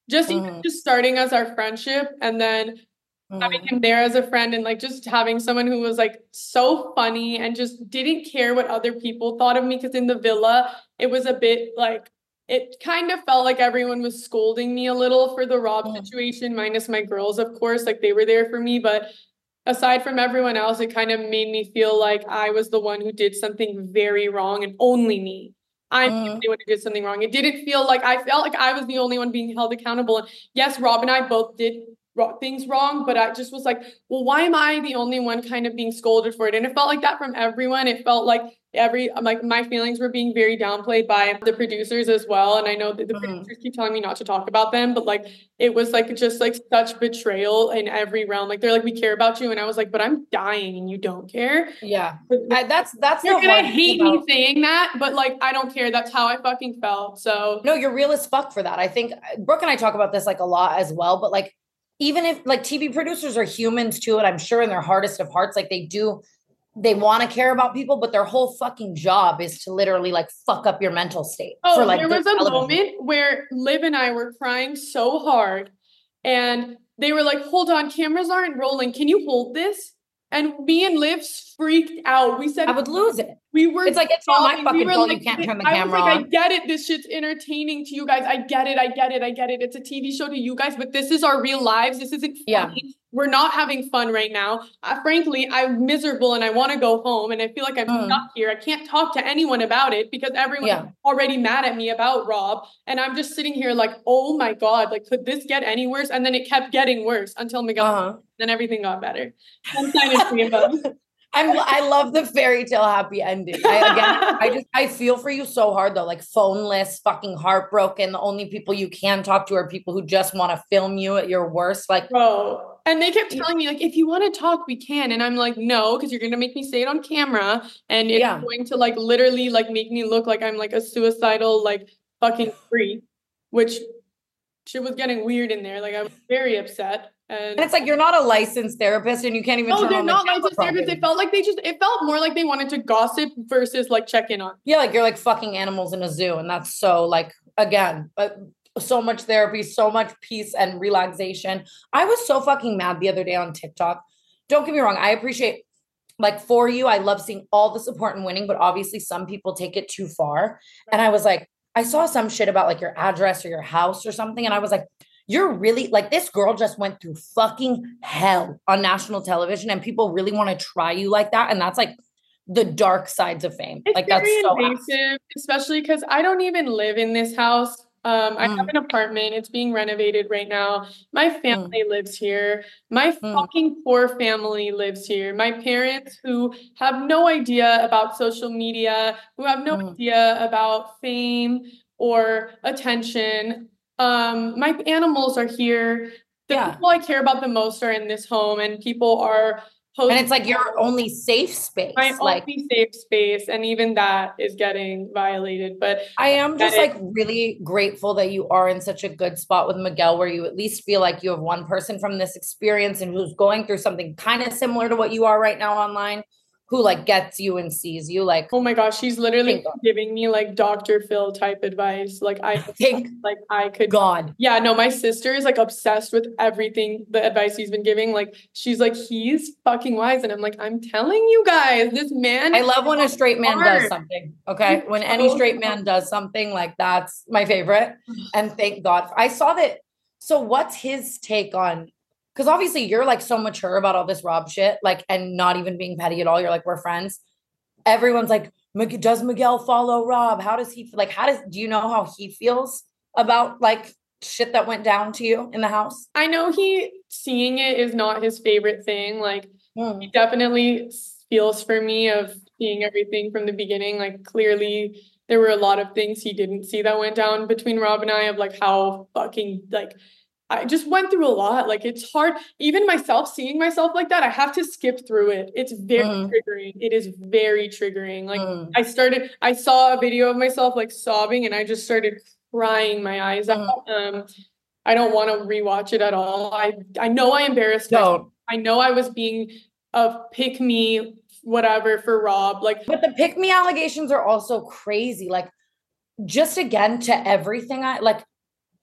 just even Mhm. just starting as our friendship and then having Mhm. him there as a friend and like just having someone who was like so funny and just didn't care what other people thought of me. Because in the villa, it was a bit like, it kind of felt like everyone was scolding me a little for the Rob Mhm. situation, minus my girls, of course, like they were there for me. But aside from everyone else, it kind of made me feel like I was the one who did something very wrong and only me. I'm the Mhm. only one who did something wrong. It didn't feel like I felt like I was the only one being held accountable. And yes, Rob and I both did ro- things wrong, but I just was like, well, why am I the only one kind of being scolded for it? And it felt like that from everyone. It felt like every like my feelings were being very downplayed by the producers as well. And I know that the Mhm. producers keep telling me not to talk about them, but like it was like just like such betrayal in every realm. Like they're like, we care about you, and I was like, but I'm dying and you don't care. Yeah. But I, that's that's you're the gonna hard thing hate about. me saying that, but like I don't care. That's how I fucking felt. So No, you're real as fuck for that. I think Brooke and I talk about this like a lot as well, but like even if like T V producers are humans too, and I'm sure in their hardest of hearts, like they do, they want to care about people, but their whole fucking job is to literally like fuck up your mental state for oh, like there good was a television. moment where Liv and I were crying so hard, and they were like, hold on, cameras aren't rolling. Can you hold this? And me and Liv freaked out. We said, I would lose it. we were It's like, it's not my sobbing. We fucking were fault like, you can't turn the I was camera like, I on. get it. This shit's entertaining to you guys. I get it. I get it. I get it. It's a T V show to you guys, but this is our real lives. This isn't funny. Yeah. We're not having fun right now. Uh, frankly, I'm miserable and I want to go home. And I feel like I'm Mm. stuck here. I can't talk to anyone about it because everyone's Yeah. already mad at me about Rob. And I'm just sitting here like, oh my God, like, could this get any worse? And then it kept getting worse until Miguel, Uh-huh. then everything got better. Sunshine and rainbows. I'm I love the fairy tale happy ending. I again I just I feel for you so hard though, like phoneless, fucking heartbroken. The only people you can talk to are people who just want to film you at your worst. Like, bro. And they kept telling me, like, if you want to talk, we can. And I'm like, no, because you're gonna make me say it on camera, and it's yeah. going to like literally like make me look like I'm like a suicidal, like fucking freak, which shit was getting weird in there. Like I was very upset. And And it's like you're not a licensed therapist and you can't even no, turn they're on the not camera licensed therapists. properly. It felt like they just it felt more like they wanted to gossip versus like check in on. Yeah, like you're like fucking animals in a zoo. And that's so like again, uh, so much therapy, so much peace and relaxation. I was so fucking mad the other day on TikTok. Don't get me wrong, I appreciate like for you, I love seeing all the support and winning, but obviously some people take it too far. And I was like, I saw some shit about like your address or your house or something. And I was like, you're really like this girl just went through fucking hell on national television and people really want to try you like that. And that's like the dark sides of fame. It's Like very that's so invasive, especially because I don't even live in this house. Um, I have mm, an apartment. It's being renovated right now. My mm, family lives here. My mm, fucking poor family lives here. My parents who have no idea about social media, who have no mm. idea about fame or attention. Um, my animals are here. The Yeah. people I care about the most are in this home, and people are And posting it's like your only safe space. my Like only safe space, and even that is getting violated. But I am that just is, like really grateful that you are in such a good spot with Miguel where you at least feel like you have one person from this experience and who's going through something kind of similar to what you are right now online, who like gets you and sees you. Like, oh my gosh, she's literally thank God. giving me like Doctor Phil type advice. Like I Thank like I could God. Yeah, no, my sister is like obsessed with everything, the advice he's been giving. Like she's like, he's fucking wise. And I'm like, I'm telling you guys, this man I love when a straight man smart. does something. Okay. When any So straight man does something, like that's my favorite. And thank God. I saw that. So what's his take on? Because obviously you're like so mature about all this Rob shit, like, and not even being petty at all. You're like, we're friends. Everyone's like, "Mig- does Miguel follow Rob? How does he like? How does do you know how he feels about like shit that went down to you in the house?" I know he seeing it is not his favorite thing. Like Hmm. he definitely feels for me of seeing everything from the beginning. Like clearly there were a lot of things he didn't see that went down between Rob and I, of like how fucking like I just went through a lot. Like it's hard, even myself seeing myself like that, I have to skip through it. It's very Mhm. triggering. It is very triggering. Like Mhm. I started, I saw a video of myself like sobbing and I just started crying my eyes Mhm. out. Um, I don't want to rewatch it at all. I I know I embarrassed myself. Don't. I know I was being a pick me, whatever for Rob. Like But the pick me allegations are also crazy. Like, just again to everything I like,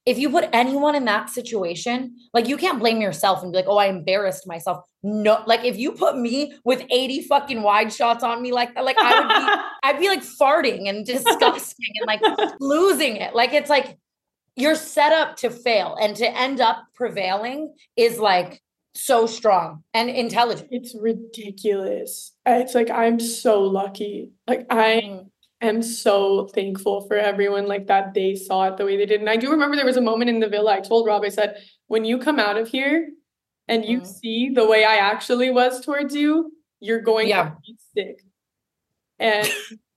if you put anyone in that situation, like you can't blame yourself and be like, oh, I embarrassed myself. No, like if you put me with eighty fucking wide shots on me like that, like I would be, I'd be like farting and disgusting and like losing it. Like it's like you're set up to fail, and to end up prevailing is like so strong and intelligent. It's ridiculous. It's like, I'm so lucky. Like I mm. am so thankful for everyone like that they saw it the way they did. And I do remember there was a moment in the villa, I told Rob, I said, when you come out of here and you mm. see the way I actually was towards you, you're going yeah. to be sick. And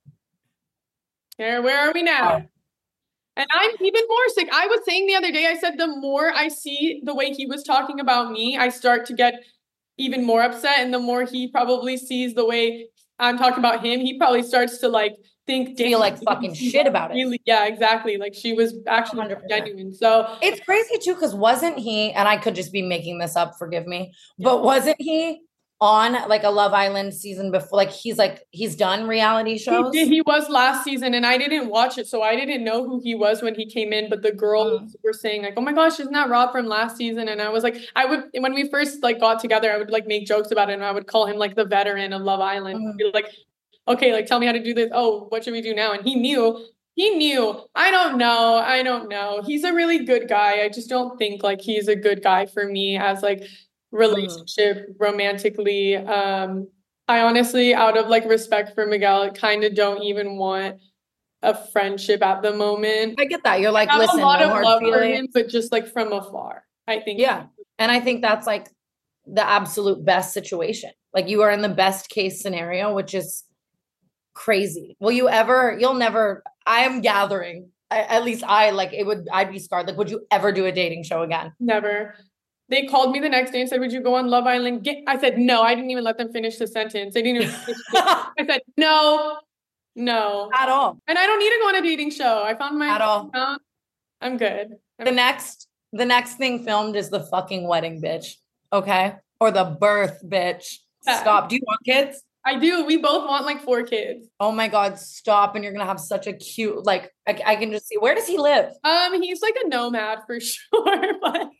where, where are we now? Oh. And I'm even more sick. I was saying the other day, I said, the more I see the way he was talking about me, I start to get even more upset. And the more he probably sees the way I'm talking about him, he probably starts to like think, feel like fucking shit about really, it. Yeah, exactly. Like she was actually one hundred percent genuine. So it's crazy too, because wasn't he, and I could just be making this up, forgive me, but wasn't he on like a Love Island season before? Like he's like, he's done reality shows. He, he was last season and I didn't watch it. So I didn't know who he was when he came in, but the girls mm. were saying like, oh my gosh, isn't that Rob from last season? And I was like, I would, when we first like got together, I would like make jokes about it. And I would call him like the veteran of Love Island. Mm. Be like, okay, like tell me how to do this. Oh, what should we do now? And he knew, he knew, I don't know. I don't know. He's a really good guy. I just don't think like he's a good guy for me as like relationship mm. romantically. Um, I honestly, out of like respect for Miguel, kind of don't even want a friendship at the moment. I get that. You're like, I have listen, a lot no of love feelings. for him, but just like from afar, I think. Yeah. And I think that's like the absolute best situation. Like you are in the best case scenario, which is crazy. Will you ever, you'll never, I am gathering, I, at least I like it would, I'd be scarred. Like, would you ever do a dating show again? Never. They called me the next day and said, would you go on Love Island? Get, I said, no, I didn't even let them finish the sentence. They didn't even finish I said, no, no. At all. And I don't need to go on a dating show. I found my At all. Account. I'm good. I'm the next, the next thing filmed is the fucking wedding, bitch. Okay? Or the birth, bitch. Stop. Do you want kids? I do. We both want like four kids. Oh my God, stop. And you're going to have such a cute, like, I, I can just see, where does he live? Um, he's like a nomad for sure, but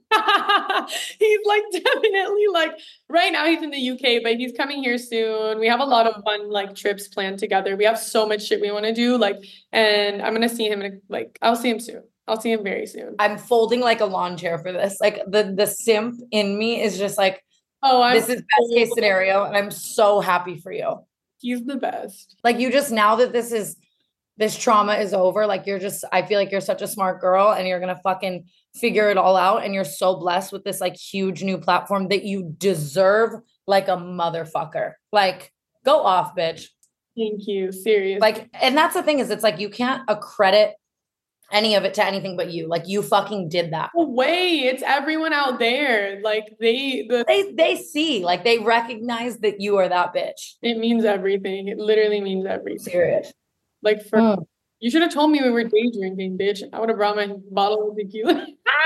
he's like definitely like, right now he's in the U K, but he's coming here soon. We have a lot of fun like trips planned together. We have so much shit we want to do. Like, and I'm going to see him in a, like, I'll see him soon. I'll see him very soon. I'm folding like a lawn chair for this. Like the, the simp in me is just like, oh, I'm this is best case scenario. And I'm so happy for you. He's the best. Like you just, now that this is, this trauma is over, like you're just, I feel like you're such a smart girl and you're going to fucking figure it all out. And you're so blessed with this like huge new platform that you deserve like a motherfucker. Like go off, bitch. Thank you. Seriously. Like, and that's the thing is it's like, you can't accredit any of it to anything but you. Like you fucking did that. No way. It's everyone out there. Like they, the, they, they see, like they recognize that you are that bitch. It means everything. It literally means everything. Serious. Like for, mm. you should have told me we were day drinking, bitch. I would have brought my bottle of tequila.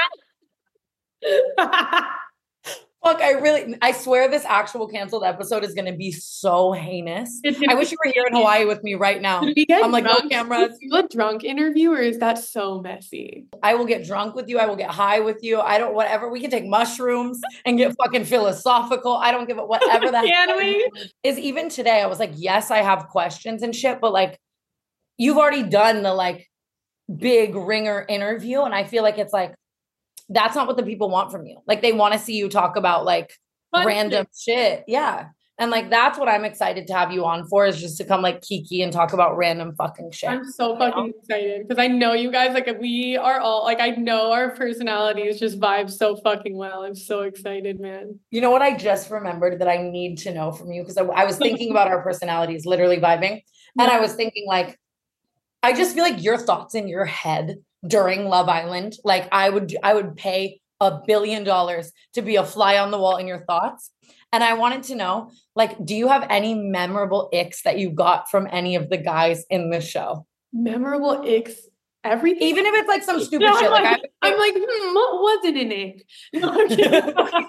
Fuck, I really, I swear this actual canceled episode is going to be so heinous. I wish you were here in Hawaii with me right now. I'm like, drunk? No cameras. You a drunk interview or is that so messy? I will get drunk with you. I will get high with you. I don't, whatever. We can take mushrooms and get fucking philosophical. I don't give a whatever that can we? Is. Even today, I was like, yes, I have questions and shit, but like, you've already done the like big ringer interview. And I feel like it's like, that's not what the people want from you. Like they want to see you talk about like Fun random shit. shit. Yeah. And like, that's what I'm excited to have you on for, is just to come like Kiki and talk about random fucking shit. I'm so fucking you know? excited because I know you guys, like we are all like, I know our personalities just vibe so fucking well. I'm so excited, man. You know what I just remembered that I need to know from you? Because I, I was thinking about our personalities literally vibing. Yeah. And I was thinking like, I just feel like your thoughts in your head during Love Island, like I would, I would pay a billion dollars to be a fly on the wall in your thoughts. And I wanted to know, like, do you have any memorable icks that you got from any of the guys in the show? Memorable icks? Everything? Even if it's like some stupid no, shit. I'm like, like I, I'm like, hmm, what was it an ick? No,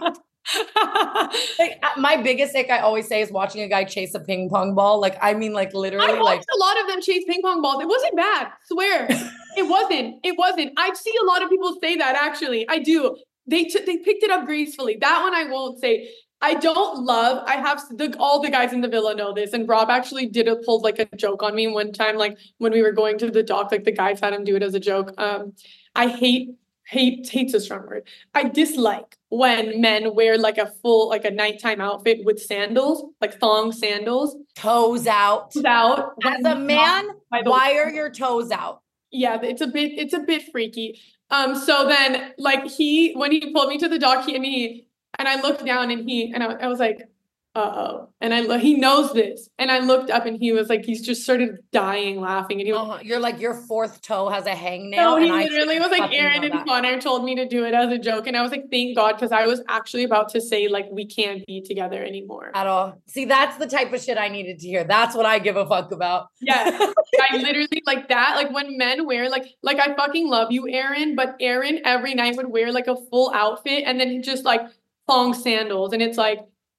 Like uh, my biggest ick, I always say, is watching a guy chase a ping pong ball. Like, I mean, like literally, I like watched a lot of them chase ping pong balls. It wasn't bad. Swear, it wasn't. It wasn't. I see a lot of people say that. Actually, I do. They t- they picked it up gracefully. That one I won't say. I don't love. I have the all the guys in the villa know this, and Rob actually did a pulled like a joke on me one time, like when we were going to the dock. Like the guys had him do it as a joke. Um, I hate hate hate's a strong word. I dislike when men wear like a full like a nighttime outfit with sandals, like thong sandals, toes out. out. As a man, why are your toes out? Yeah, it's a bit it's a bit freaky. Um, so then like he when he pulled me to the dock, he and he and I looked down and he and I, I was like, uh-oh. And I look, he knows this. And I looked up and he was like, he's just started dying laughing. And he was, uh, you're like, your fourth toe has a hangnail. No, he and literally I was like, Aaron and Connor told me to do it as a joke. And I was like, thank God, because I was actually about to say, like, we can't be together anymore. At all. See, that's the type of shit I needed to hear. That's what I give a fuck about. Yeah. I literally like that. Like when men wear like, like I fucking love you, Aaron, but Aaron every night would wear like a full outfit and then just like thong sandals. And it's like,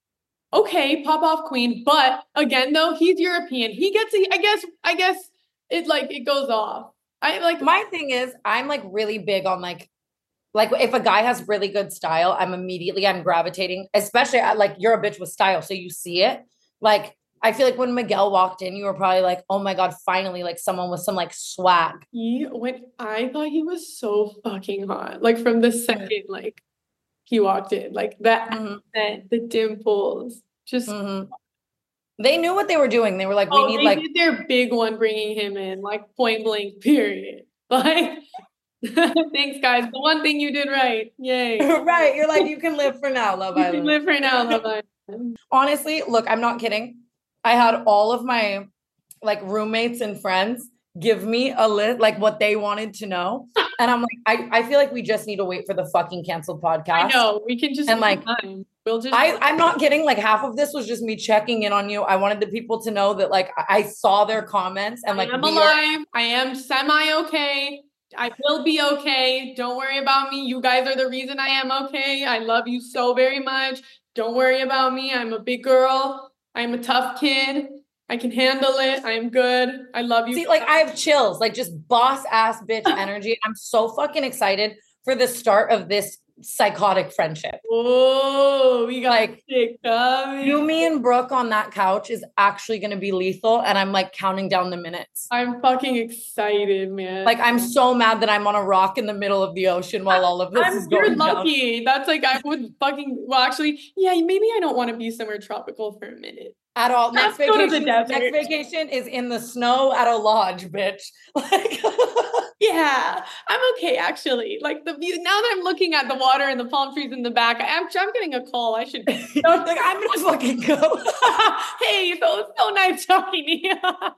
okay, pop off queen. But again, though, he's European. He gets, I guess, I guess it like, it goes off. I like, my thing is, I'm like really big on like, like if a guy has really good style, I'm immediately, I'm gravitating, especially at, like you're a bitch with style. So you see it. Like, I feel like when Miguel walked in, you were probably like, oh my God, finally, like someone with some like swag. He went, I thought he was so fucking hot. Like from the second, like, he walked in, like that, mm-hmm. the dimples, just. Mm-hmm. They knew what they were doing. They were like, we oh, need they like did their big one, bringing him in, like point blank, period. Like, thanks, guys. The one thing you did right, yay! Right, you're like, you can live for now, Love Island. You can live for now, Love Island. Honestly, look, I'm not kidding. I had all of my like roommates and friends give me a list, like what they wanted to know. And I'm like, I, I feel like we just need to wait for the fucking canceled podcast. I know, we can just, and like, time. We'll just, I, I'm not kidding. Like half of this was just me checking in on you. I wanted the people to know that like, I saw their comments and like, I am alive. Are- I am semi okay. I will be okay. Don't worry about me. You guys are the reason I am okay. I love you so very much. Don't worry about me. I'm a big girl. I'm a tough kid. I can handle it. I am good. I love you. See, like I have chills, like just boss ass bitch energy. I'm so fucking excited for the start of this psychotic friendship. Oh, we got like it coming. You, me, and Brooke on that couch is actually going to be lethal, and I'm like counting down the minutes. I'm fucking excited, man. Like I'm so mad that I'm on a rock in the middle of the ocean while all of this I'm, is going You're lucky. down. That's like I would fucking. Well, actually, yeah. Maybe I don't want to be somewhere tropical for a minute. At all. Let's next vacation, next vacation is in the snow at a lodge, bitch. Like, yeah, I'm okay actually. Like the view. Now that I'm looking at the water and the palm trees in the back, I'm I'm getting a call. I should. like I'm gonna fucking go. Hey, so it's so nice talking to you.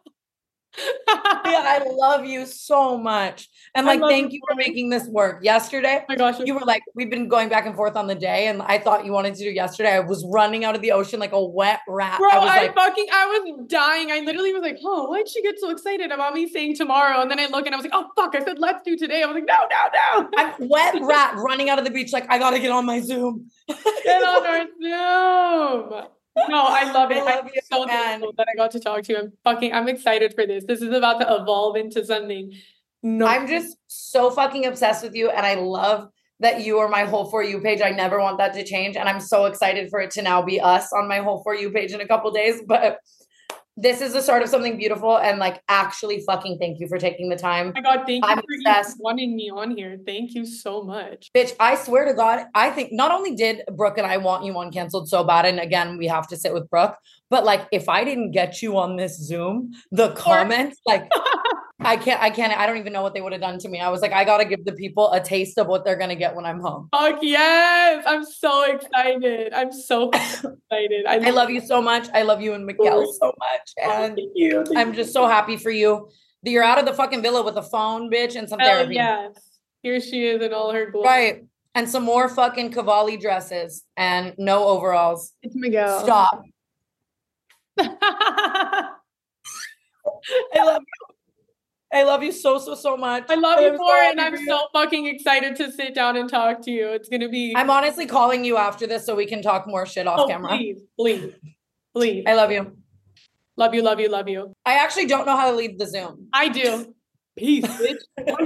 Yeah, I love you so much. And like, thank you for making this work. Yesterday, oh my gosh, you were like, we've been going back and forth on the day, and I thought you wanted to do yesterday. I was running out of the ocean like a wet rat. Bro, I was I like, fucking, I was dying. I literally was like, oh, why'd she get so excited about me saying tomorrow? And then I look and I was like, oh, fuck, I said, let's do today. I was like, no, no, no. I'm wet rat running out of the beach like, I gotta get on my Zoom. Get on our Zoom. No, I love it. I love I'm you, so thankful that I got to talk to you. I'm fucking, I'm excited for this. This is about to evolve into something. No, I'm just so fucking obsessed with you. And I love that you are my whole For You page. I never want that to change. And I'm so excited for it to now be us on my whole For You page in a couple days. But this is the start of something beautiful. And like, actually fucking thank you for taking the time. Oh my God, thank you I'm for obsessed. wanting me on here. Thank you so much. Bitch, I swear to God, I think not only did Brooke and I want you on Canceled so bad, and again, we have to sit with Brooke, but like, if I didn't get you on this Zoom, the comments, like, I can't, I can't, I don't even know what they would have done to me. I was like, I got to give the people a taste of what they're going to get when I'm home. Fuck yes. I'm so excited. I'm so excited. I, I love you so much. I love you and Miguel so much. And oh, thank you. Thank I'm just so happy for you that you're out of the fucking villa with a phone, bitch, and some Hell therapy. Yes. Here she is in all her glory. Right. And some more fucking Cavalli dresses and no overalls. It's Miguel. Stop. I love you. I love you so, so, so much. I love I you am so more, and happy I'm for you. so fucking excited to sit down and talk to you. It's gonna be. I'm honestly calling you after this so we can talk more shit off oh, camera. please, please, please. I love you. Love you, love you, love you. I actually don't know how to leave the Zoom. I do. Peace, bitch.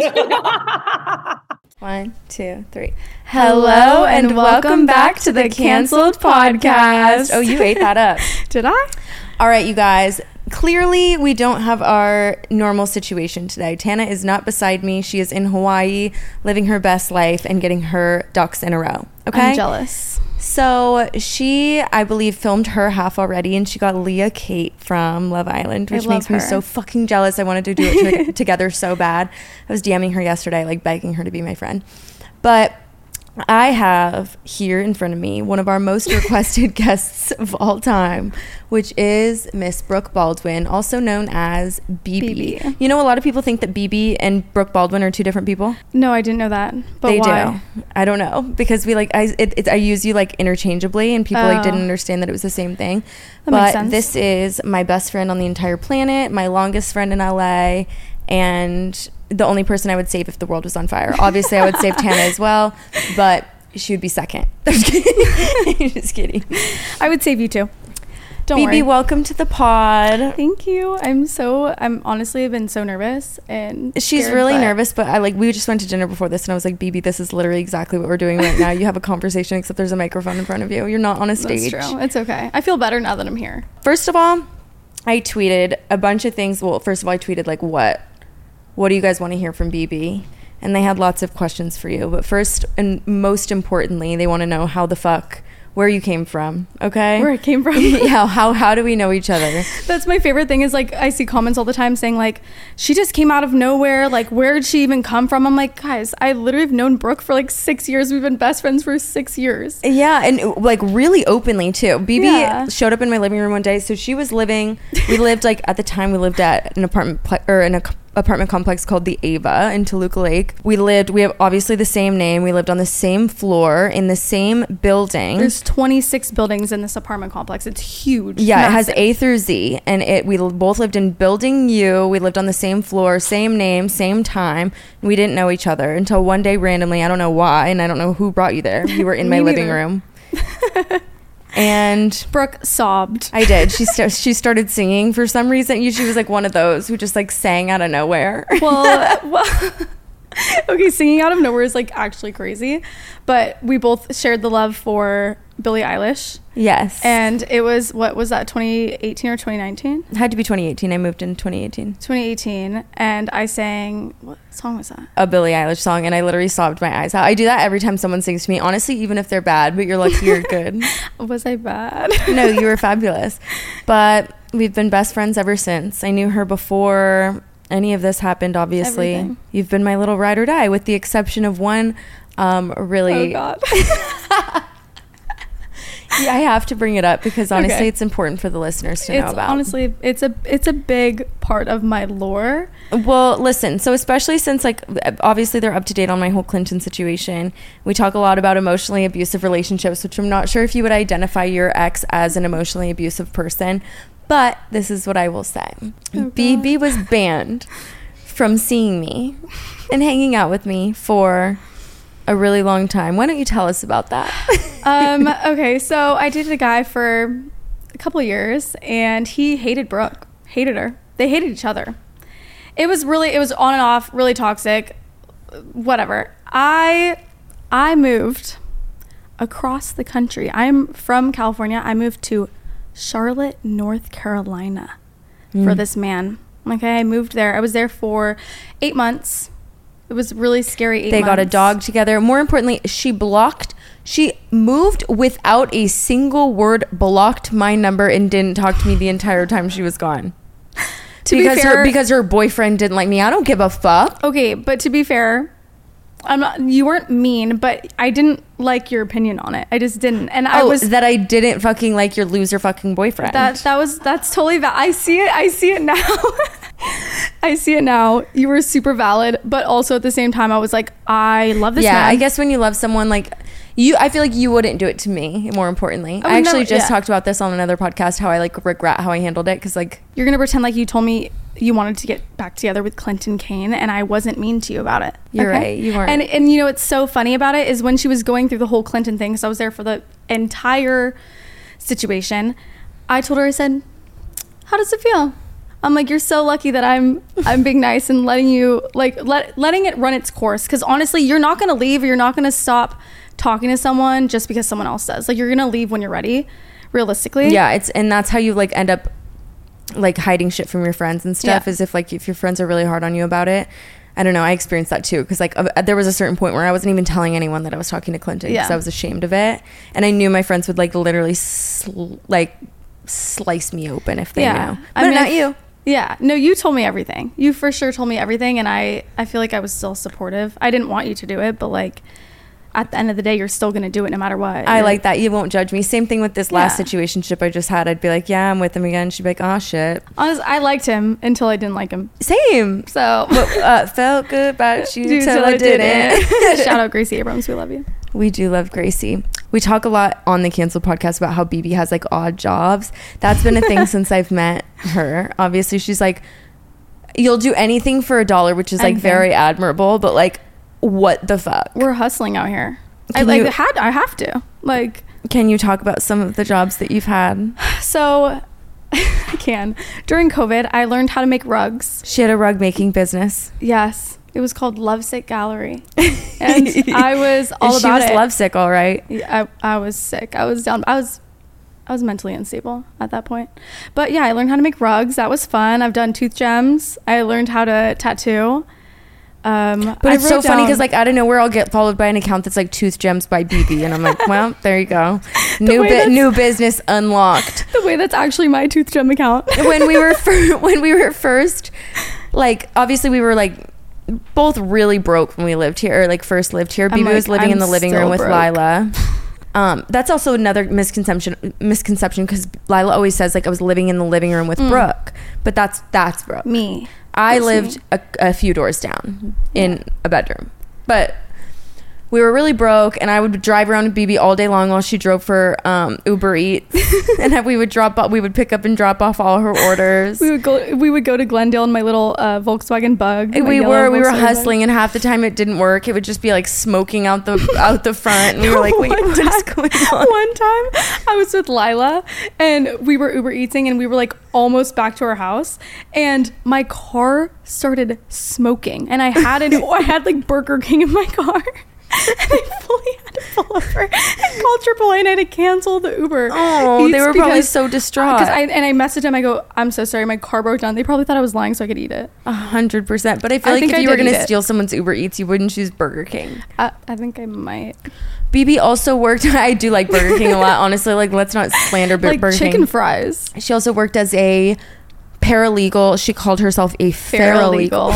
One, two, three. Hello and welcome back to the Canceled Podcast. Oh, you ate that up. Did I? All right, you guys. Clearly, we don't have our normal situation today. Tana is not beside me. She is in Hawaii, living her best life and getting her ducks in a row. Okay? I'm jealous. So she, I believe, filmed her half already, and she got Leah Kate from Love Island, which I love makes me her. so fucking jealous. I wanted to do it to- together so bad. I was DMing her yesterday, like begging her to be my friend. But I have here in front of me one of our most requested guests of all time, which is Miss Brooke Baldwin, also known as B B. B B. You know, a lot of people think that B B and Brooke Baldwin are two different people. No, I didn't know that. But They why? do. I don't know, because we like I it, it, I use you like interchangeably, and people like Oh. didn't understand that it was the same thing. That makes But sense. this is my best friend on the entire planet, my longest friend in L A, and the only person I would save if the world was on fire. Obviously, I would save Tana as well, but she would be second. Just kidding. Just kidding. I would save you too. Don't B B, worry. welcome to the pod. Thank you. I'm so, I'm honestly been so nervous and She's scared, really but nervous, but I like we just went to dinner before this, and I was like, B B, this is literally exactly what we're doing right now. You have a conversation, except there's a microphone in front of you. You're not on a stage. That's true. It's okay. I feel better now that I'm here. First of all, I tweeted a bunch of things. Well, first of all, I tweeted like, what? What do you guys want to hear from B B? And they had lots of questions for you. But first and most importantly, they want to know how the fuck, where you came from, okay? Where I came from. Yeah, how how do we know each other? That's my favorite thing is like I see comments all the time saying like she just came out of nowhere, like where did she even come from? I'm like, guys, I literally have known Brooke for like six years. We've been best friends for six years. Yeah, and like really openly too. B B Yeah. showed up in my living room one day. So she was living, we lived like at the time we lived at an apartment pl- or in a c- apartment complex called the Ava in Toluca Lake. We lived, we have obviously the same name. We lived on the same floor in the same building. There's twenty-six buildings in this apartment complex. It's huge. Yeah, it has Massive. A through Z, and it we l- both lived in building U. We lived on the same floor, same name, same time. We didn't know each other until one day randomly, I don't know why, and I don't know who brought you there. You were in my Me living neither. room. And Brooke sobbed. I did. She st- she started singing for some reason. She was like one of those who just like sang out of nowhere. well, well okay, singing out of nowhere is like actually crazy, but we both shared the love for Billie Eilish, Yes. and it was, what was that, twenty eighteen or twenty nineteen? It had to be twenty eighteen. I moved in twenty eighteen. twenty eighteen, and I sang, what song was that? A Billie Eilish song, and I literally sobbed my eyes out. I do that every time someone sings to me. Honestly, even if they're bad, but you're lucky you're good. Was I bad? No, you were fabulous. But we've been best friends ever since. I knew her before any of this happened, obviously. Everything. You've been my little ride or die, with the exception of one um, really... Oh God. Yeah, I have to bring it up because honestly, Okay. it's important for the listeners to know It's about. honestly, it's a it's a big part of my lore. Well, listen, so especially since like obviously they're up to date on my whole Clinton situation. We talk a lot about emotionally abusive relationships, which I'm not sure if you would identify your ex as an emotionally abusive person, but this is what I will say. Oh, B B was banned from seeing me and hanging out with me for a really long time. Why don't you tell us about that? Um, okay, so I dated a guy for a couple years, and he hated Brooke, hated her. They hated each other. It was really, it was on and off, really toxic, whatever. I, I moved across the country. I'm from California. I moved to Charlotte, North Carolina for this man. Okay, I moved there. I was there for eight months. It was really scary. Eight They got a months. dog together. More importantly, she blocked, she moved without a single word, blocked my number, and didn't talk to me the entire time she was gone. To be because fair- her because her boyfriend didn't like me. I don't give a fuck. Okay, but to be fair, I'm not. You weren't mean, but I didn't like your opinion on it. I just didn't, and I Oh, was that I didn't fucking like your loser fucking boyfriend. that that was that's totally that. I see it. I see it now. I see it now. You were super valid, but also at the same time, I was like, I love this yeah, man. I guess when you love someone, like you, I feel like you wouldn't do it to me. More importantly, I, I actually never, just yeah. talked about this on another podcast. How I like regret how I handled it because like You're gonna pretend like you told me you wanted to get back together with Clinton Kane, and I wasn't mean to you about it. You're right, you weren't. And and you know what's so funny about it is when she was going through the whole Clinton thing, because I was there for the entire situation. I told her, I said, "How does it feel?" I'm like, "You're so lucky that I'm I'm being nice and letting you like let letting it run its course. Because honestly, you're not gonna leave. Or you're not gonna stop talking to someone just because someone else does. Like, you're gonna leave when you're ready. Realistically, yeah, it's and that's how you like end up like hiding shit from your friends and stuff. Yeah. Is if like if your friends are really hard on you about it. I don't know. I experienced that too because like uh, there was a certain point where I wasn't even telling anyone that I was talking to Clinton because Yeah. I was ashamed of it, and I knew my friends would like literally sl- like slice me open if they Yeah. knew. I But mean, not I- you. Yeah, no, you told me everything. You for sure told me everything, and I, I feel like I was still supportive. I didn't want you to do it, but like at the end of the day, you're still gonna do it no matter what. I You're- like that. You won't judge me. Same thing with this last Yeah. situationship I just had. I'd be like, yeah, I'm with him again. She'd be like, oh shit. Honestly, I liked him until I didn't like him. Same. So But, uh, felt good about you Dude, till till I didn't. Shout out Gracie Abrams. We love you. We do love Gracie. We talk a lot on the Canceled podcast about how B B has like odd jobs. That's been a thing since I've met her. Obviously, she's like, you'll do anything for a dollar, which is like Anything. very admirable, but like, what the fuck? We're hustling out here. I Can like you- had I have to like Can you talk about some of the jobs that you've had? so. I can. During COVID, I learned how to make rugs. She had a rug making business. Yes, it was called Lovesick Gallery, and I was all And she about was it. lovesick, all right. Yeah, I, I was sick. I was down. I was, I was mentally unstable at that point. But yeah, I learned how to make rugs. That was fun. I've done tooth gems. I learned how to tattoo. Um, But I it's so wrote funny down- because like out of nowhere I'll get followed by an account that's like Tooth Gems by B B, and I'm like, well, there you go, new way bit, that's- new business unlocked. the way that's actually my tooth gem account. when we were fir- when we were first, like obviously we were like both really broke when we lived here, or like first lived here. I'm B B was like, living in I'm the living still room with broke. Lila. Um, that's also another misconception misconception because Lila always says like I was living in the living room with Mm. Brooke, but that's that's Brooke. Me. I That's lived me. a, a few doors down in a bedroom, but we were really broke, and I would drive around with B B all day long while she drove for um, Uber Eats, and we would drop off, we would pick up and drop off all her orders. We would go. We would go to Glendale in my little uh, Volkswagen Bug. my we yellow were we were Volkswagen Bug. hustling, and half the time it didn't work. It would just be like smoking out the out the front, and we were like, "Wait, One what is time- going on?" One time I was with Lila and we were Uber Eating and we were like almost back to our house and my car started smoking and I had an I had like Burger King in my car. And I fully had to pull over and call triple A and I had to cancel the Uber. Oh, they Eats were probably because- so distraught. Because I and I messaged him. I go, I'm so sorry, my car broke down. They probably thought I was lying, so I could eat it. A hundred percent. But I feel I like think if I you were did gonna eat it. steal someone's Uber Eats, you wouldn't choose Burger King. I, I think I might B B also worked. I do like Burger King a lot, honestly. Like, let's not slander Bur- like Burger chicken King. fries. She also worked as a paralegal. She called herself a paralegal.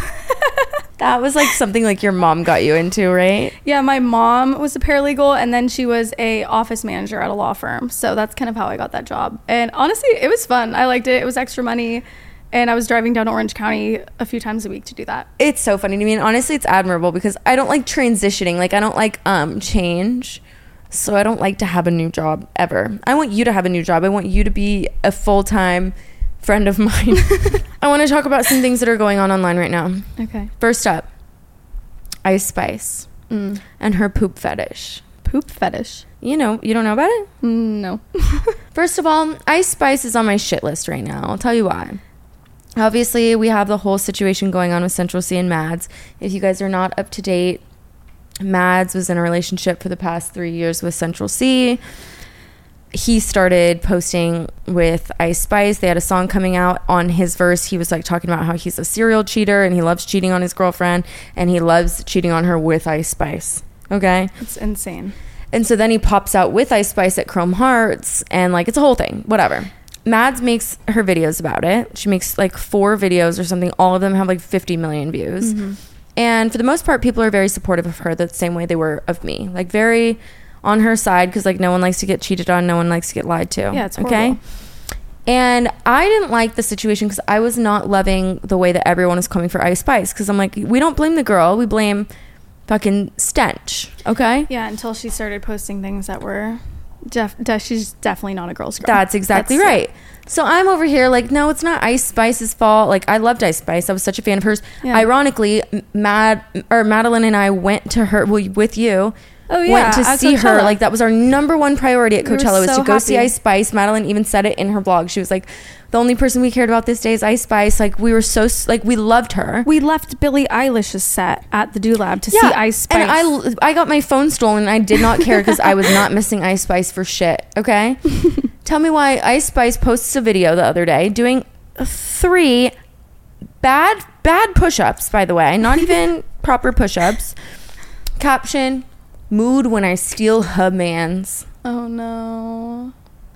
That was like something like your mom got you into, right? Yeah, my mom was a paralegal and then she was a office manager at a law firm. So that's kind of how I got that job. And honestly, it was fun. I liked it. It was extra money. And I was driving down to Orange County a few times a week to do that. It's so funny to me, and honestly, it's admirable because I don't like transitioning. Like, I don't like um change. So I don't like to have a new job ever. I want you to have a new job. I want you to be a full-time friend of mine. I want to talk about some things that are going on online right now. Okay. First up, Ice Spice Mm. and her poop fetish. Poop fetish. You know, you don't know about it? Mm, no. First of all, Ice Spice is on my shit list right now. I'll tell you why. Obviously, we have the whole situation going on with Central C and Mads. If you guys are not up to date, Mads was in a relationship for the past three years with Central C. He started posting with Ice Spice. They had a song coming out. On his verse, he was like talking about how he's a serial cheater and he loves cheating on his girlfriend and he loves cheating on her with Ice Spice. Okay? It's insane. And so then he pops out with Ice Spice at Chrome Hearts and like it's a whole thing. Whatever. Mads makes her videos about it. She makes like four videos or something. All of them have like fifty million views. Mm-hmm. And for the most part, people are very supportive of her the same way they were of me. Like very on her side because like no one likes to get cheated on. No one likes to get lied to. Yeah, it's okay. horrible. And I didn't like the situation because I was not loving the way that everyone was coming for Ice Spice. Because I'm like, we don't blame the girl. We blame fucking Stench. Okay? Yeah, until she started posting things that were... Def- def- she's definitely not a girl's girl. That's exactly That's right. It. So I'm over here like, no, it's not Ice Spice's fault. Like, I loved Ice Spice. I was such a fan of hers. Yeah. Ironically, Mad or Madeline and I went to her well, with you. Oh yeah, went to see Coachella. Her. Like, that was our number one priority at Coachella, we was so to go happy. see Ice Spice. Madeline even said it in her blog. She was like, the only person we cared about this day is Ice Spice. Like, we were so like we loved her. We left Billie Eilish's set at the Doolab to yeah, see Ice Spice. And I I got my phone stolen and I did not care because I was not missing Ice Spice for shit. Okay. Tell me why Ice Spice posts a video the other day doing three bad bad push-ups, by the way, not even proper push-ups. Caption: mood when I steal her mans. Oh no.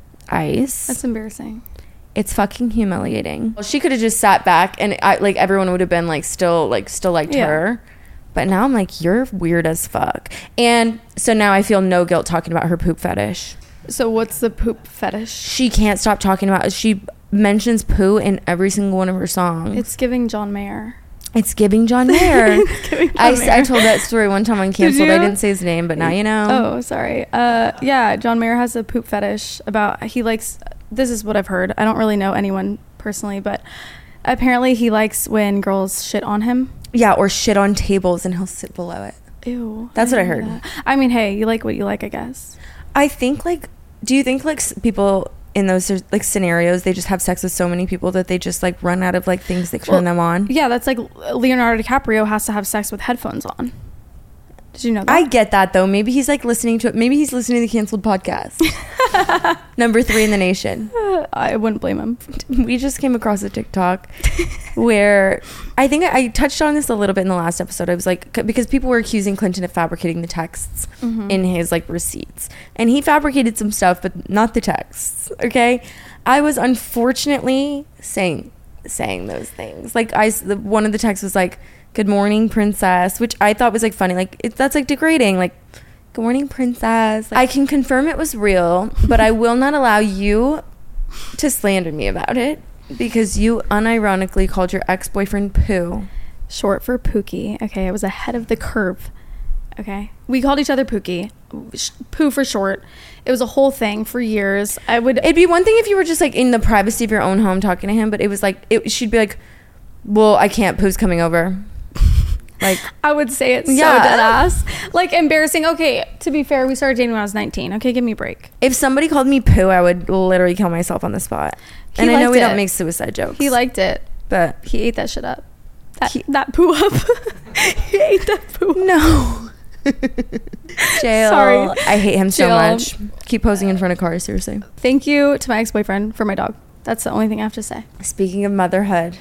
Ice. That's embarrassing. It's fucking humiliating. Well, she could have just sat back and I, like everyone would have been like still like still liked yeah. her. But now I'm like, you're weird as fuck. And so now I feel no guilt talking about her poop fetish. So what's the poop fetish? She can't stop talking about it. She mentions poo in every single one of her songs. It's giving John Mayer. It's giving John Mayer. giving John I, Mayer. I told that story one time on Canceled. Did I didn't say his name, but now you know. Oh, sorry. Uh, yeah, John Mayer has a poop fetish about, he likes, this is what I've heard. I don't really know anyone personally, but apparently he likes when girls shit on him. Yeah, or shit on tables and he'll sit below it. Ew. That's I what I heard. That. I mean, hey, you like what you like, I guess. I think like, do you think like people in those like scenarios, they just have sex with so many people that they just like run out of like things that turn well, them on? Yeah, that's like Leonardo DiCaprio has to have sex with headphones on. Did you know that? I get that though. Maybe he's like listening to it. Maybe he's listening to the Canceled podcast. Number three in the nation. Uh, I wouldn't blame him. We just came across a TikTok where I think I, I touched on this a little bit in the last episode. I was like, because people were accusing Clinton of fabricating the texts mm-hmm. in his like receipts. And he fabricated some stuff, but not the texts. Okay. I was unfortunately saying, saying those things. Like I, the, one of the texts was like, "Good morning, princess," which I thought was like funny. Like it, that's like degrading. Like, "Good morning, princess." Like, I can confirm it was real, but I will not allow you to slander me about it because you unironically called your ex-boyfriend Pooh. Short for Pookie. Okay, I was ahead of the curve. Okay, we called each other Pookie, Pooh for short. It was a whole thing for years. I would. It'd be one thing if you were just like in the privacy of your own home talking to him, but it was like it. She'd be like, "Well, I can't. Pooh's coming over." Like I would say it's yeah. so dead ass. Like embarrassing. Okay, to be fair, we started dating when I was nineteen. Okay, give me a break. If somebody called me Pooh, I would literally kill myself on the spot. He and I know we it. don't make suicide jokes. He liked it, but he ate that shit up. That he, that poo up. He ate that poo. No. Jail. Sorry. I hate him Jail. so much. Keep posing in front of cars, seriously. Thank you to my ex-boyfriend for my dog. That's the only thing I have to say. Speaking of motherhood,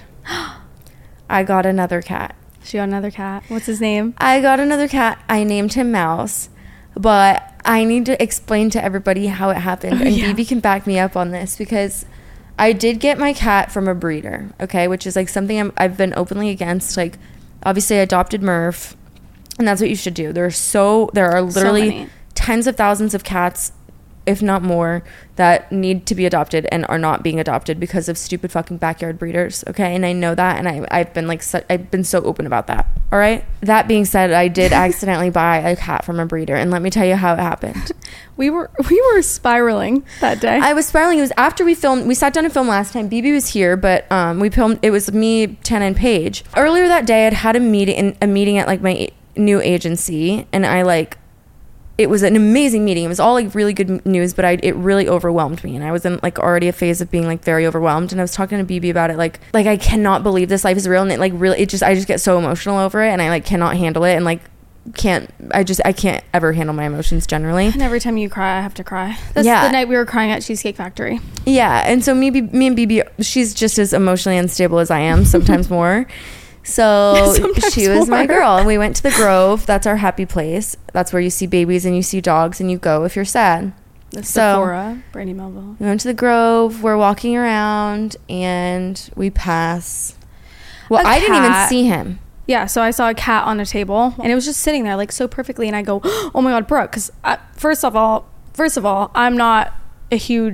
I got another cat. She got another cat. What's his name? I got another cat. I named him Mouse, but I need to explain to everybody how it happened. Oh, and yeah. Bibi can back me up on this because I did get my cat from a breeder, okay, which is like something I'm, I've been openly against. Like, obviously, I adopted Murph, and that's what you should do. There are so there are literally so tens of thousands of cats, if not more, that need to be adopted and are not being adopted because of stupid fucking backyard breeders, okay? And I know that, and I, I've been like, su- I've been so open about that, all right? That being said, I did accidentally buy a cat from a breeder, and let me tell you how it happened. We were we were spiraling that day. I was spiraling. It was after we filmed. We sat down and filmed last time. Bibi was here, but um, we filmed. It was me, Tana, and Paige. Earlier that day, I'd had a meeting, a meeting at like my new agency, and I like. It was an amazing meeting. It was all like really good news, but I it really overwhelmed me, and I was in like already a phase of being like very overwhelmed. And I was talking to Bibi about it, like like I cannot believe this life is real, and it like really it just I just get so emotional over it, and I like cannot handle it, and like can't I just I can't ever handle my emotions generally. And every time you cry, I have to cry. That's yeah. the night we were crying at Cheesecake Factory. Yeah, and so maybe me and Bibi, she's just as emotionally unstable as I am, sometimes more. So she was more. my girl, and we went to the Grove. That's our happy place. That's where you see babies and you see dogs, and you go if you're sad. The so Sephora, Brandy Melville. We went to the Grove. We're walking around, and we pass. Well, a I cat. didn't even see him. Yeah, so I saw a cat on a table, and it was just sitting there like so perfectly, and I go, "Oh my God, Brooke!" Because first of all, first of all, I'm not a huge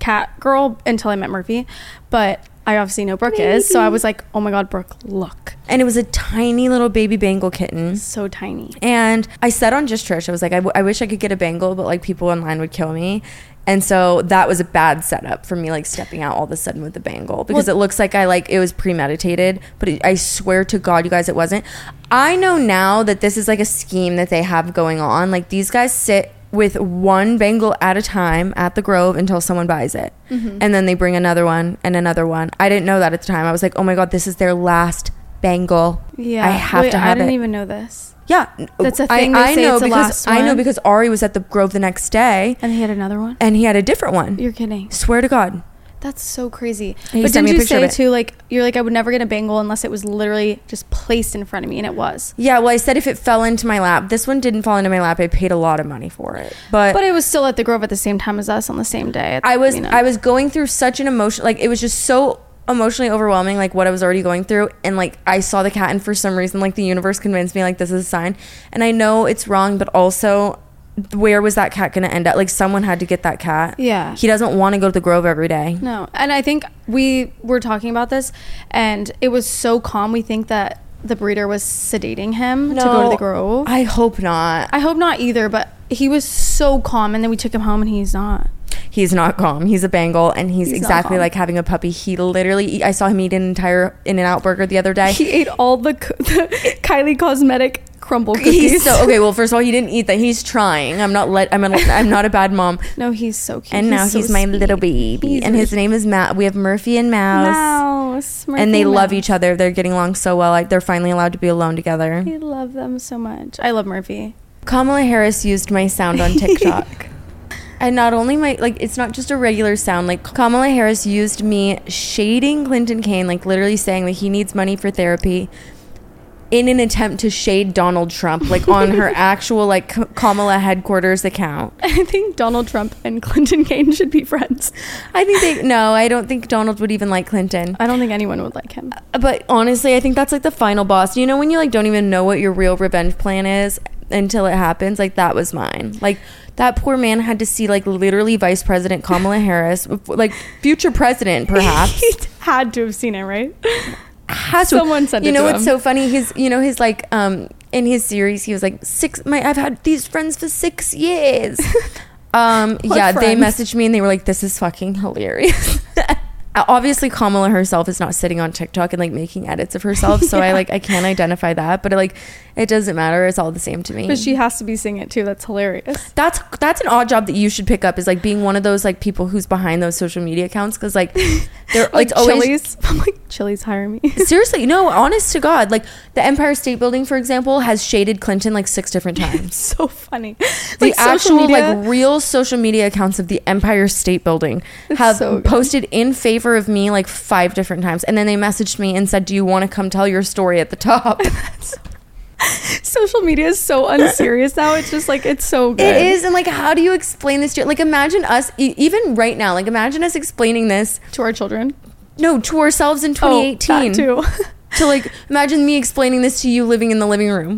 cat girl until I met Murphy, but I obviously know Brooke is, so I was like, oh my god, Brooke, look. And it was a tiny little baby Bengal kitten. So tiny. And I said on Just Trish, I was like, I, w- I wish I could get a Bengal, but like people online would kill me. And so that was a bad setup for me, like stepping out all of a sudden with the Bengal, because well, it looks like I like it was premeditated, but it, I swear to God, you guys, it wasn't. I know now that this is like a scheme that they have going on. Like these guys sit with one Bengal at a time at the Grove until someone buys it. Mm-hmm. And then they bring another one and another one. I didn't know that at the time. I was like, oh my God, this is their last Bengal. Yeah. I have Wait, to have it. I didn't it. even know this. Yeah. That's a thing. I, they I say know it's the because last I know one. because Ari was at the Grove the next day. And he had another one? And he had a different one. You're kidding. Swear to God. That's so crazy. He but sent didn't me a you picture of say it. too, like, you're like, I would never get a Bengal unless it was literally just placed in front of me, and it was. Yeah, well, I said if it fell into my lap. This one didn't fall into my lap. I paid a lot of money for it. But But it was still at the Grove at the same time as us on the same day. I was you know. I was going through such an emotion, like it was just so emotionally overwhelming, like what I was already going through, and like I saw the cat, and for some reason like the universe convinced me like this is a sign. And I know it's wrong, but also where was that cat gonna end up? Like someone had to get that cat. Yeah. He doesn't want to go to the Grove every day. No. And I think we were talking about this, and it was so calm. We think that the breeder was sedating him No, to go to the Grove. I hope not. I hope not either, but he was so calm, and then we took him home and he's not. He's not calm. He's a Bengal, and he's, He's not exactly calm. like having a puppy. He literally, I saw him eat an entire In-N-Out burger the other day. He ate all the, the Kylie Cosmetic crumble cookies. He's so okay. Well, first of all, he didn't eat that. He's trying. I'm not let. I'm. A, I'm not a bad mom. No, he's so cute. And now he's so my sweet. little baby, He's and his really- name is Matt. We have Murphy and Mouse, Mouse. Murphy and they love Mouse. each other. They're getting along so well. Like they're finally allowed to be alone together. I love them so much. I love Murphy. Kamala Harris used my sound on TikTok. And not only my, like, it's not just a regular sound. Like, Kamala Harris used me shading Clinton Kane, like, literally saying that he needs money for therapy in an attempt to shade Donald Trump, like, on her actual, like, K- Kamala headquarters account. I think Donald Trump and Clinton Kane should be friends. I think they, no, I don't think Donald would even like Clinton. I don't think anyone would like him. But honestly, I think that's, like, the final boss. You know, when you, like, don't even know what your real revenge plan is until it happens? Like, that was mine. Like, that poor man had to see like literally Vice President Kamala Harris, like future president perhaps. He had to have seen it, right? Has to. Someone sent you it know to what's him. so funny? His, you know, his like um in his series, he was like six. My I've had these friends for six years. um, What yeah, they friends? messaged me and they were like, "This is fucking hilarious." Obviously, Kamala herself is not sitting on TikTok and like making edits of herself, so Yeah. I like I can't identify that, but like it doesn't matter. It's all the same to me. But she has to be seeing it too. That's hilarious. That's that's an odd job that you should pick up, is like being one of those like people who's behind those social media accounts, because like they're Like it's always Chili's. I'm like, Chili's hire me. seriously, no, honest to God, like the Empire State Building, for example, has shaded Clinton like six different times. So funny. The Like, social actual media- like real social media accounts of the Empire State Building It's have so good. posted in favor of me like five different times, and then they messaged me and said, "Do you want to come tell your story at the top?" social media is so unserious now. It's just like, it's so good. It is, and like, how do you explain this to, like, imagine us e- even right now, like imagine us explaining this To our children. no to ourselves in twenty eighteen. Oh, that too. To like imagine me explaining this to you living in the living room.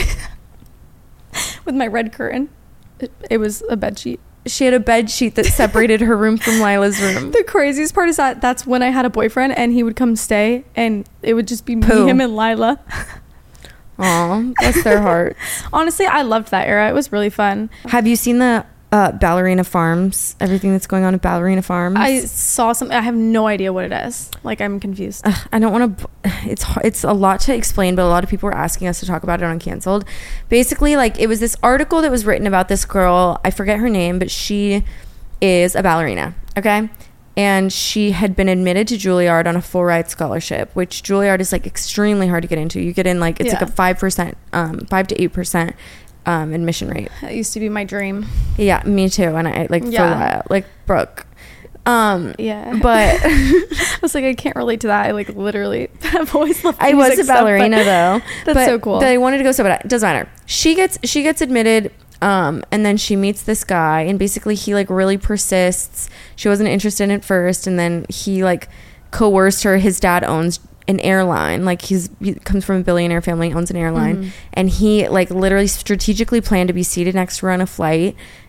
With my red curtain. It, it was a bed sheet. She had a bed sheet that separated her room from Lila's room. The craziest part is that that's when I had a boyfriend, and he would come stay, and it would just be Pooh. me, him, and Lila. Aw, bless their heart. Honestly, I loved that era. It was really fun. Have you seen the uh, Ballerina Farms? Everything that's going on at Ballerina Farms? I saw some. I have no idea what it is. Like, I'm confused. Ugh, I don't want to. It's har- it's a lot to explain, but a lot of people were asking us to talk about it on Canceled. Basically, like, it was this article that was written about this girl. I forget her name, but she is a ballerina. Okay. And she had been admitted to Juilliard on a full ride scholarship, which Juilliard is like extremely hard to get into. You get in like, it's Yeah. like a five percent, um, five to eight percent um, admission rate. That used to be my dream. Yeah, me too. And I like for a Yeah. while, like Brooke. Um, Yeah. but I was like, I can't relate to that. I like literally have always loved I was music a stuff, but ballerina though. That's but, so cool. But I wanted to go so bad. It doesn't matter. She gets she gets admitted, um, and then she meets this guy, and basically he like really persists. She wasn't interested at first, and then he like coerced her. His dad owns an airline, like he's he comes from a billionaire family, owns an airline, Mhm. and he like literally strategically planned to be seated next to her on a flight.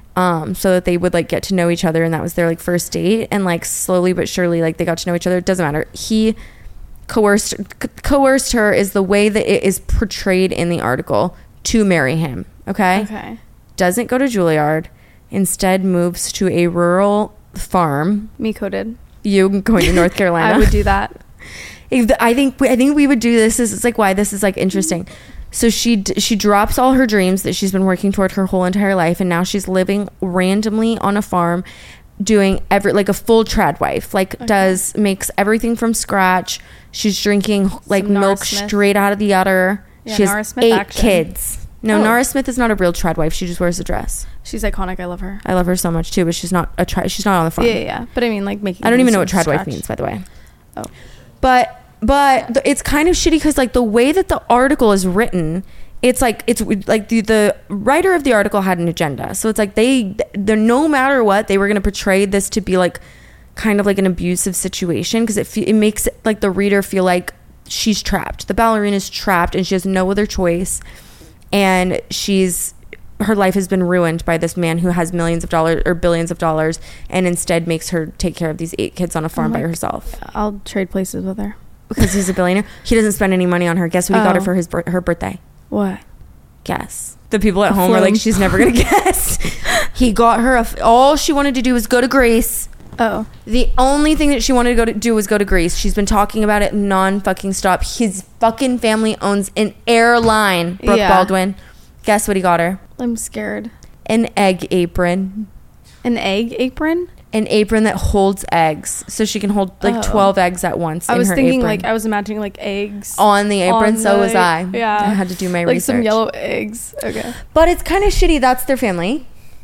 um, so that they would like get to know each other, and that was their like first date. And like slowly but surely, like they got to know each other. It doesn't matter. He coerced co- coerced her is the way that it is portrayed in the article to marry him. Okay. Okay. Doesn't go to Juilliard. Instead, moves to a rural farm. Miko did. You going to North Carolina? I would do that. If the, I think I think we would do this. This is like why this is like interesting. So she d- she drops all her dreams that she's been working toward her whole entire life, and now she's living randomly on a farm, doing every like a full trad wife. Like okay. does makes everything from scratch. She's drinking like Some milk Nara Smith. straight out of the udder. Yeah, she has Nara Smith eight action. kids. No, Oh. Nara Smith is not a real trad wife. She just wears a dress. She's iconic. I love her. I love her so much too, but she's not a trad. She's not on the farm. Yeah, yeah, yeah. But I mean, like making. I don't even things know what from trad wife scratch. means, by the way. Oh. But but th- it's kind of shitty because like the way that the article is written, it's like it's like the the writer of the article had an agenda. So it's like they they're no matter what they were going to portray this to be like kind of like an abusive situation because it fe- it makes it, like the reader feel like she's trapped. The ballerina's trapped and she has no other choice, and she's her life has been ruined by this man who has millions of dollars or billions of dollars and instead makes her take care of these eight kids on a farm by herself. I'll trade places with her. Because he's a billionaire. He doesn't spend any money on her. Guess what he got her Oh. for his bir- her birthday? What? Guess. The people at A home are like, flume. she's never going to guess. He got her, a f- all she wanted to do was go to Greece. Oh. The only thing that she wanted to go to do was go to Greece. She's been talking about it non-fucking stop. His fucking family owns an airline, Brooke Yeah. Baldwin. Guess what he got her? I'm scared. An egg apron. An egg apron? An apron that holds eggs. So she can hold like Oh. twelve eggs at once I in was her thinking apron. like I was imagining like eggs on the apron, on so the- was I. Yeah. I had to do my like research. some yellow eggs. Okay. But it's kind of shitty. That's their family.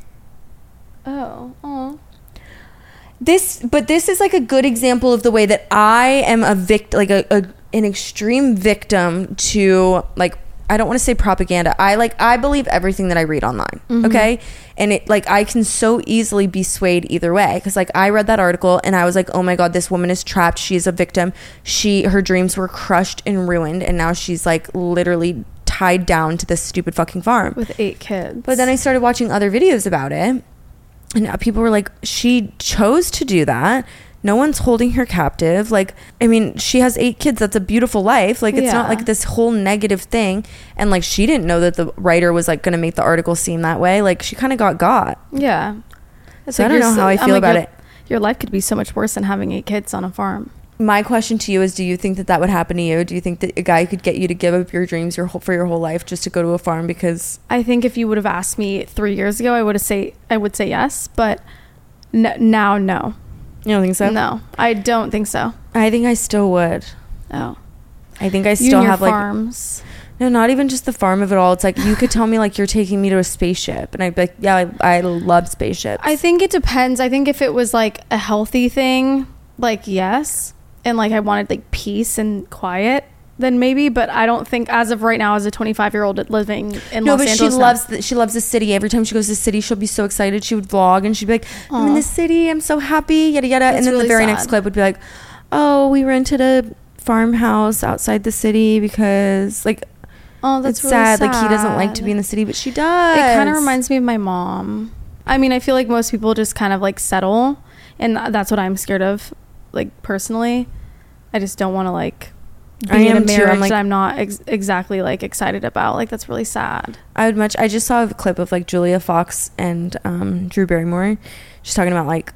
Oh. Oh. This, but this is like a good example of the way that I am a victim, like a, a an extreme victim to like. I don't want to say propaganda. I like I believe everything that I read online. Mm-hmm. Okay, and it like I can so easily be swayed either way because like I read that article and I was like, oh my god, this woman is trapped. She's a victim. She her dreams were crushed and ruined, and now she's like literally tied down to this stupid fucking farm With eight kids. But then I started watching other videos about it, and people were like, she chose to do that. No one's holding her captive. Like, I mean, she has eight kids. That's a beautiful life. Like, it's not Yeah. like this whole negative thing. And like, she didn't know that the writer was like going to make the article seem that way. Like, she kind of got got. Yeah. It's So I like don't you're know so- how I I'm feel like, about your- it. Your life could be so much worse than having eight kids on a farm. My question to you is, do you think that that would happen to you? Do you think that a guy could get you to give up your dreams your whole, for your whole life just to go to a farm because... I think if you would have asked me three years ago, I would have say I would say yes, but n- now no. You don't think so? No, I don't think so. I think I still would. Oh, I think I you still and your have like... farms. No, not even just the farm of it all. It's like you could tell me like you're taking me to a spaceship, and I'd be like, yeah, I, I love spaceships. I think it depends. I think if it was like a healthy thing, like yes, and like I wanted like peace and quiet, then maybe. But I don't think as of right now, as a twenty-five year old living in no, Los but Angeles, she now- loves the, she loves the city. Every time she goes to the city, she'll be so excited. She would vlog and she'd be like, "I'm in Aw. the city. I'm so happy." Yada yada. That's and then really the very sad. next clip would be like, "Oh, we rented a farmhouse outside the city because like Oh, that's it's really sad. Like he doesn't like to be in the city, but she does." It kind of reminds me of my mom. I mean, I feel like most people just kind of like settle, and that's what I'm scared of. Like personally, I just don't want to like be I in a am too. I'm marriage like- that I'm not ex- exactly like excited about. Like that's really sad. I would much. I just saw a clip of like Julia Fox and um, Drew Barrymore. She's talking about like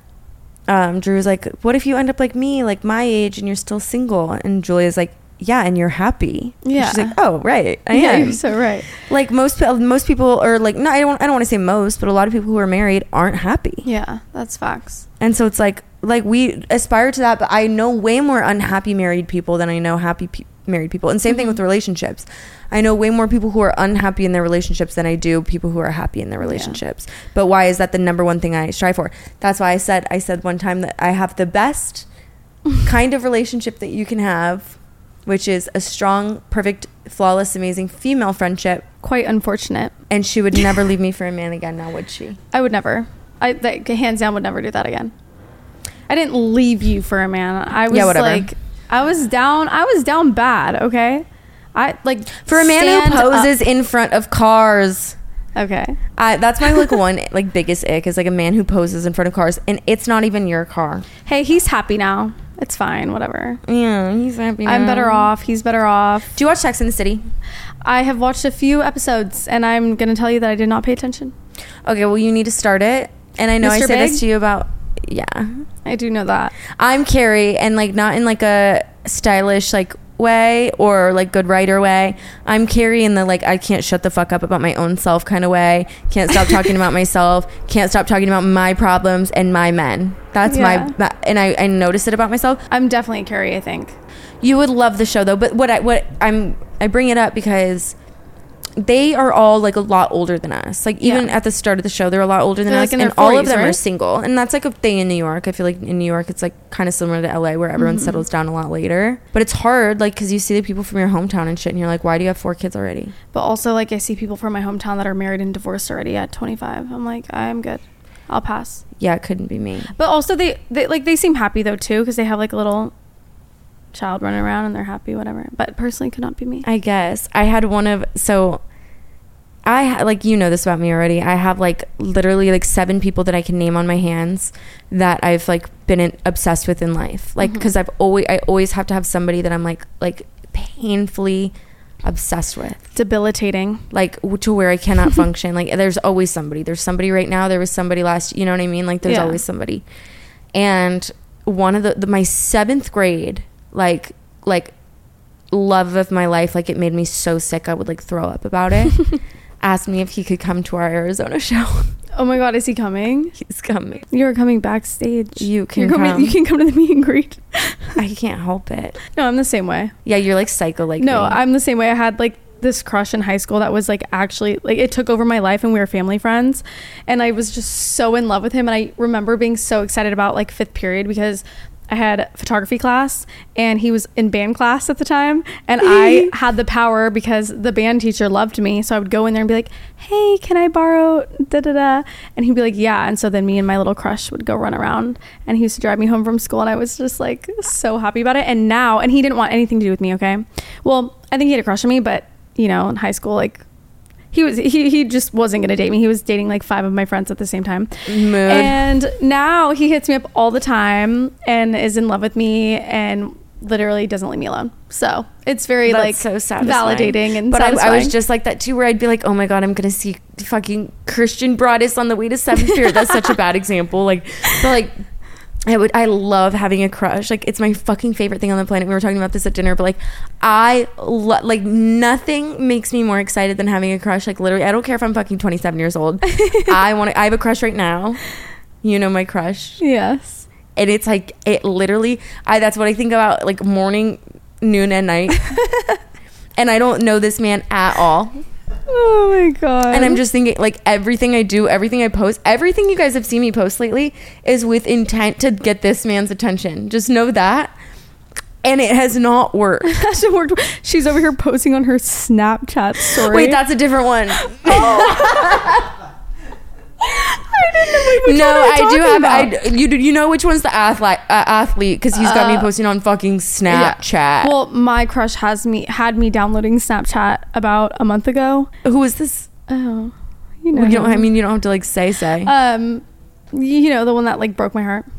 um, Drew's like, "What if you end up like me, like my age, and you're still single?" And Julia's like, "Yeah, and you're happy." And Yeah. she's like, "Oh, right, I yeah, am." you're so right. Like most pe- most people are like, no, I don't. I don't want to say most, but a lot of people who are married aren't happy. Yeah, that's facts. And so it's like, like we aspire to that, but I know way more unhappy married people than I know happy pe- married people. And same thing Mhm. with relationships. I know way more people who are unhappy in their relationships than I do people who are happy in their relationships. But why is that the number one thing I strive for? That's why I said, I said one time that I have the best kind of relationship that you can have, which is a strong, perfect, flawless, amazing female friendship. Quite unfortunate. And she would never leave me for a man again, now would she? I would never. I like, hands down would never do that again. I didn't leave you for a man. I was Yeah, whatever. like, I was down. I was down bad. Okay, I like For a man who stand up. poses in front of cars. Okay. I, that's my like one like biggest ick is like a man who poses in front of cars and it's not even your car. Hey, he's happy now. It's fine. Whatever. Yeah, he's happy now. I'm better off. He's better off. Do you watch Sex and the City? I have watched a few episodes, and I'm gonna tell you that I did not pay attention. Okay, well you need to start it. And I know Mister I say Big? this to you about yeah. I do know that. I'm Carrie, and like not in like a stylish like way or like good writer way. I'm Carrie in the like I can't shut the fuck up about my own self kind of way. Can't stop talking about myself. Can't stop talking about my problems and my men. That's Yeah. my and I I notice it about myself. I'm definitely Carrie, I think. You would love the show though, but what I what I'm I bring it up because they are all like a lot older than us. Like even Yeah. at the start of the show, they're a lot older than They're, us, like, in and their all of forties, them are right? single. And that's like a thing in New York. I feel like in New York, it's like kind of similar to L A, where everyone Mm-hmm. settles down a lot later. But it's hard, like because you see the people from your hometown and shit, and you're like, why do you have four kids already? But also, like, I see people from my hometown that are married and divorced already at twenty-five. I'm like, I'm good. I'll pass. Yeah, it couldn't be me. But also, they, they like they seem happy though too, because they have like a little child running around and they're happy, whatever. But personally, could not be me. I guess I had one of so. I ha- like you know this about me already. I have like literally like seven people that I can name on my hands that I've like been in, obsessed with in life. Like because I've always I always have to have somebody that I'm like like painfully obsessed with. Debilitating. Like w- to where I cannot function. Like there's always somebody. There's somebody right now. There was somebody last. You know what I mean? Like there's Yeah. always somebody. And one of the, the my seventh grade like like love of my life. Like it made me so sick. I would like throw up about it. Asked me if he could come to our Arizona show. Oh my God, is he coming? He's coming. You're coming backstage. You can You're coming, come. You can come to the meet and greet. I can't help it. No, I'm the same way. Yeah, you're like psycho like No, me. I'm the same way. I had like this crush in high school that was like actually like it took over my life, and we were family friends, and I was just so in love with him. And I remember being so excited about like fifth period because I had photography class and he was in band class at the time, and I had the power because the band teacher loved me, so I would go in there and be like, hey, can I borrow da da da, and he'd be like, yeah. And so then me and my little crush would go run around, and he used to drive me home from school, and I was just like so happy about it. And now, and he didn't want anything to do with me, okay? Well, I think he had a crush on me, but you know, in high school, like he was he, he just wasn't gonna date me. He was dating like five of my friends at the same time. Mood. And now he hits me up all the time and is in love with me and literally doesn't leave me alone. So it's very That's like so satisfying. validating and but I, satisfying. I was just like that too, where I'd be like, oh my god, I'm gonna see fucking Christian Broadus on the way to seventh period. That's such a bad example. Like, but like I would I love having a crush. Like it's my fucking favorite thing on the planet. We were talking about this at dinner, but like I lo- like nothing makes me more excited than having a crush. Like literally, I don't care if I'm fucking twenty-seven years old. I want to I have a crush right now. You know my crush. yes. And it's like it literally I that's what I think about like morning, noon and night. And I don't know this man at all. Oh my god. And I'm just thinking, like, everything I do, everything I post, everything you guys have seen me post lately is with intent to get this man's attention. Just know that. And it has not worked. hasn't worked. She's over here posting on her Snapchat story. Wait, that's a different one. I didn't know which No, one we were I do talking have. about. I, you do- you know which one's the athlete? Uh, athlete, because he's got me Uh, posting on fucking Snapchat. Well, my crush has me had me downloading Snapchat about a month ago. Who is this? Oh, you know. Well, you don't. him. I mean, you don't have to like say say. um, you know the one that like broke my heart.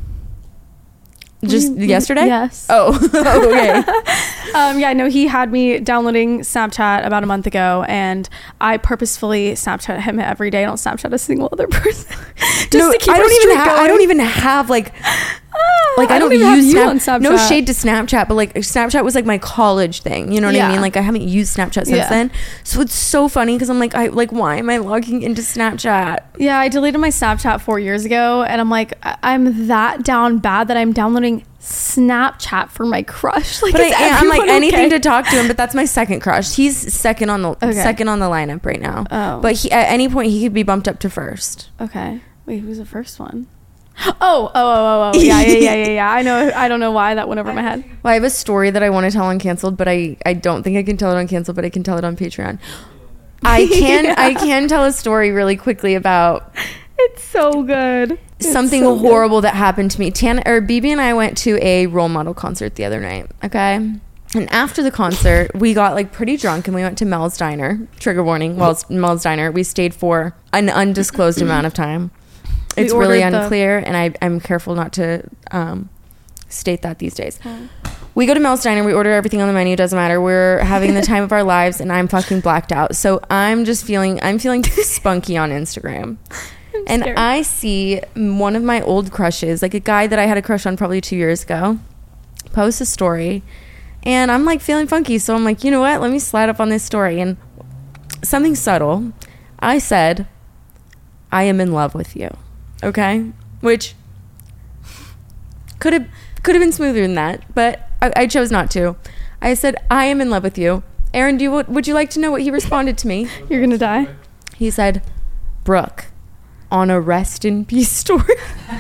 Just you- yesterday. Yes. Oh, okay. Um, yeah, no, he had me downloading Snapchat about a month ago, and I purposefully Snapchat him every day. I don't Snapchat a single other person. Just no, to keep I our don't even. streak Ha- I going. don't even have like. Ah, Like I, don't, even have use you Snap- on Snapchat. No shade to Snapchat, but like Snapchat was like my college thing. You know what I Yeah. mean? Like I haven't used Snapchat since Yeah. then. So it's so funny because I'm like, I like, why am I logging into Snapchat? Yeah, I deleted my Snapchat four years ago, and I'm like, I- I'm that down bad that I'm downloading Snapchat for my crush. Like, But I is am I'm like everyone anything okay? to talk to him. But that's my second crush. He's second on the Okay. second on the lineup right now. Oh. But he, at any point he could be bumped up to first. Okay. Wait, who's the first one? Oh, oh, oh, oh, oh. Yeah, yeah, yeah, yeah, yeah. I know. I don't know why that went over my head. Well, I have a story that I want to tell on Canceled, but I, I don't think I can tell it on Canceled, but I can tell it on Patreon. I can Yeah. I can tell a story really quickly about It's so good. It's something so horrible that happened to me. Tana or B B and I went to a role model concert the other night. Okay, And after the concert, we got like pretty drunk and we went to Mel's Diner. Trigger warning. Well, it's Mel's Diner. We stayed for an undisclosed amount of time. It's really unclear, the- and I, I'm careful not to um, state that these days. Oh. We go to Mel's Diner. We order everything on the menu. Doesn't matter. We're having the time of our lives, and I'm fucking blacked out. So I'm just feeling, I'm feeling spunky on Instagram. And scared. I see one of my old crushes, like a guy that I had a crush on probably two years ago, post a story. And I'm like feeling funky. So I'm like, you know what? Let me slide up on this story. And something subtle. I said, I am in love with you. Okay? Which could have could have been smoother than that. But I, I chose not to. I said, I am in love with you. Aaron, do you, would you like to know what he responded to me? You're going to die? He said, Brooke, on a rest in peace story.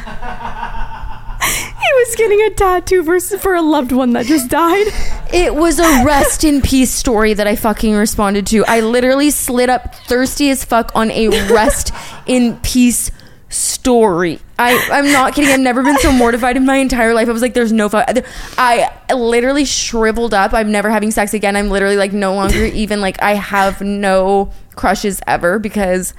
He was getting a tattoo for, for a loved one that just died. It was a rest in peace story that I fucking responded to. I literally slid up thirsty as fuck on a rest in peace story. I, I'm not kidding. I've never been so mortified in my entire life. I was like, there's no fuck. I literally shriveled up. I'm never having sex again. I'm literally like no longer even like I have no crushes ever because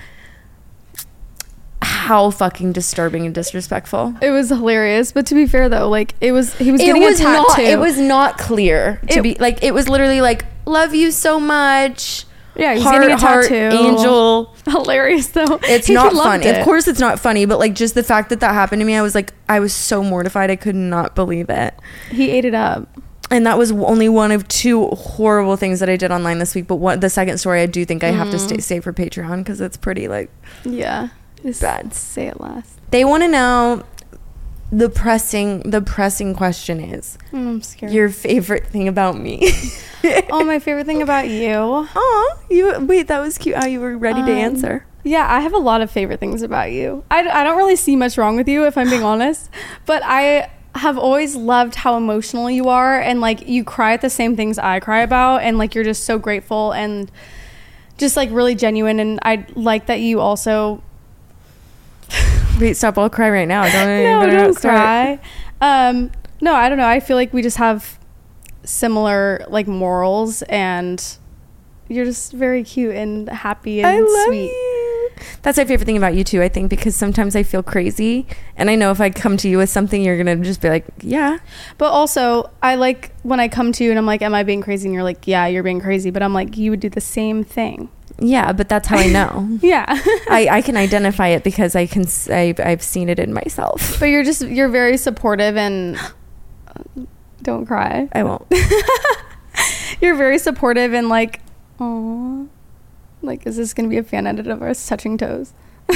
how fucking disturbing and disrespectful. It was hilarious, but to be fair though, like it was he was getting it was a tattoo. Not, it was not clear to it, be like it was literally like love you so much. Yeah, he's heart, getting a heart, tattoo. Angel. Hilarious though. It's not funny. It. Of course it's not funny, but like just the fact that that happened to me, I was like I was so mortified. I could not believe it. He ate it up. And that was only one of two horrible things that I did online this week. But one, the second story, I do think I have mm. to stay, save for Patreon because it's pretty like yeah. Just bad. Say it last. They want to know the pressing the pressing question is mm, I'm scared. Your favorite thing about me. Oh, my favorite thing about you. Oh, you wait, that was cute how you were ready um, to answer. Yeah, I have a lot of favorite things about you. I, I don't really see much wrong with you if I'm being honest, but I have always loved how emotional you are and like you cry at the same things I cry about and like you're just so grateful and just like really genuine, and I like that you also wait, stop, I'll cry right now. Don't no, don't cry. Um, no, I don't know. I feel like we just have similar like morals, and you're just very cute and happy and I love sweet. You. That's my favorite thing about you too, I think, because sometimes I feel crazy, and I know if I come to you with something, you're gonna just be like, yeah. But also, I like when I come to you and I'm like, am I being crazy? And you're like, yeah, you're being crazy. But I'm like, you would do the same thing. Yeah, but that's how I know. Yeah. I, I can identify it because I can I, I've seen it in myself. But you're just you're very supportive and don't cry. I won't. You're very supportive and like, aw, like, is this gonna be a fan edit of us touching toes?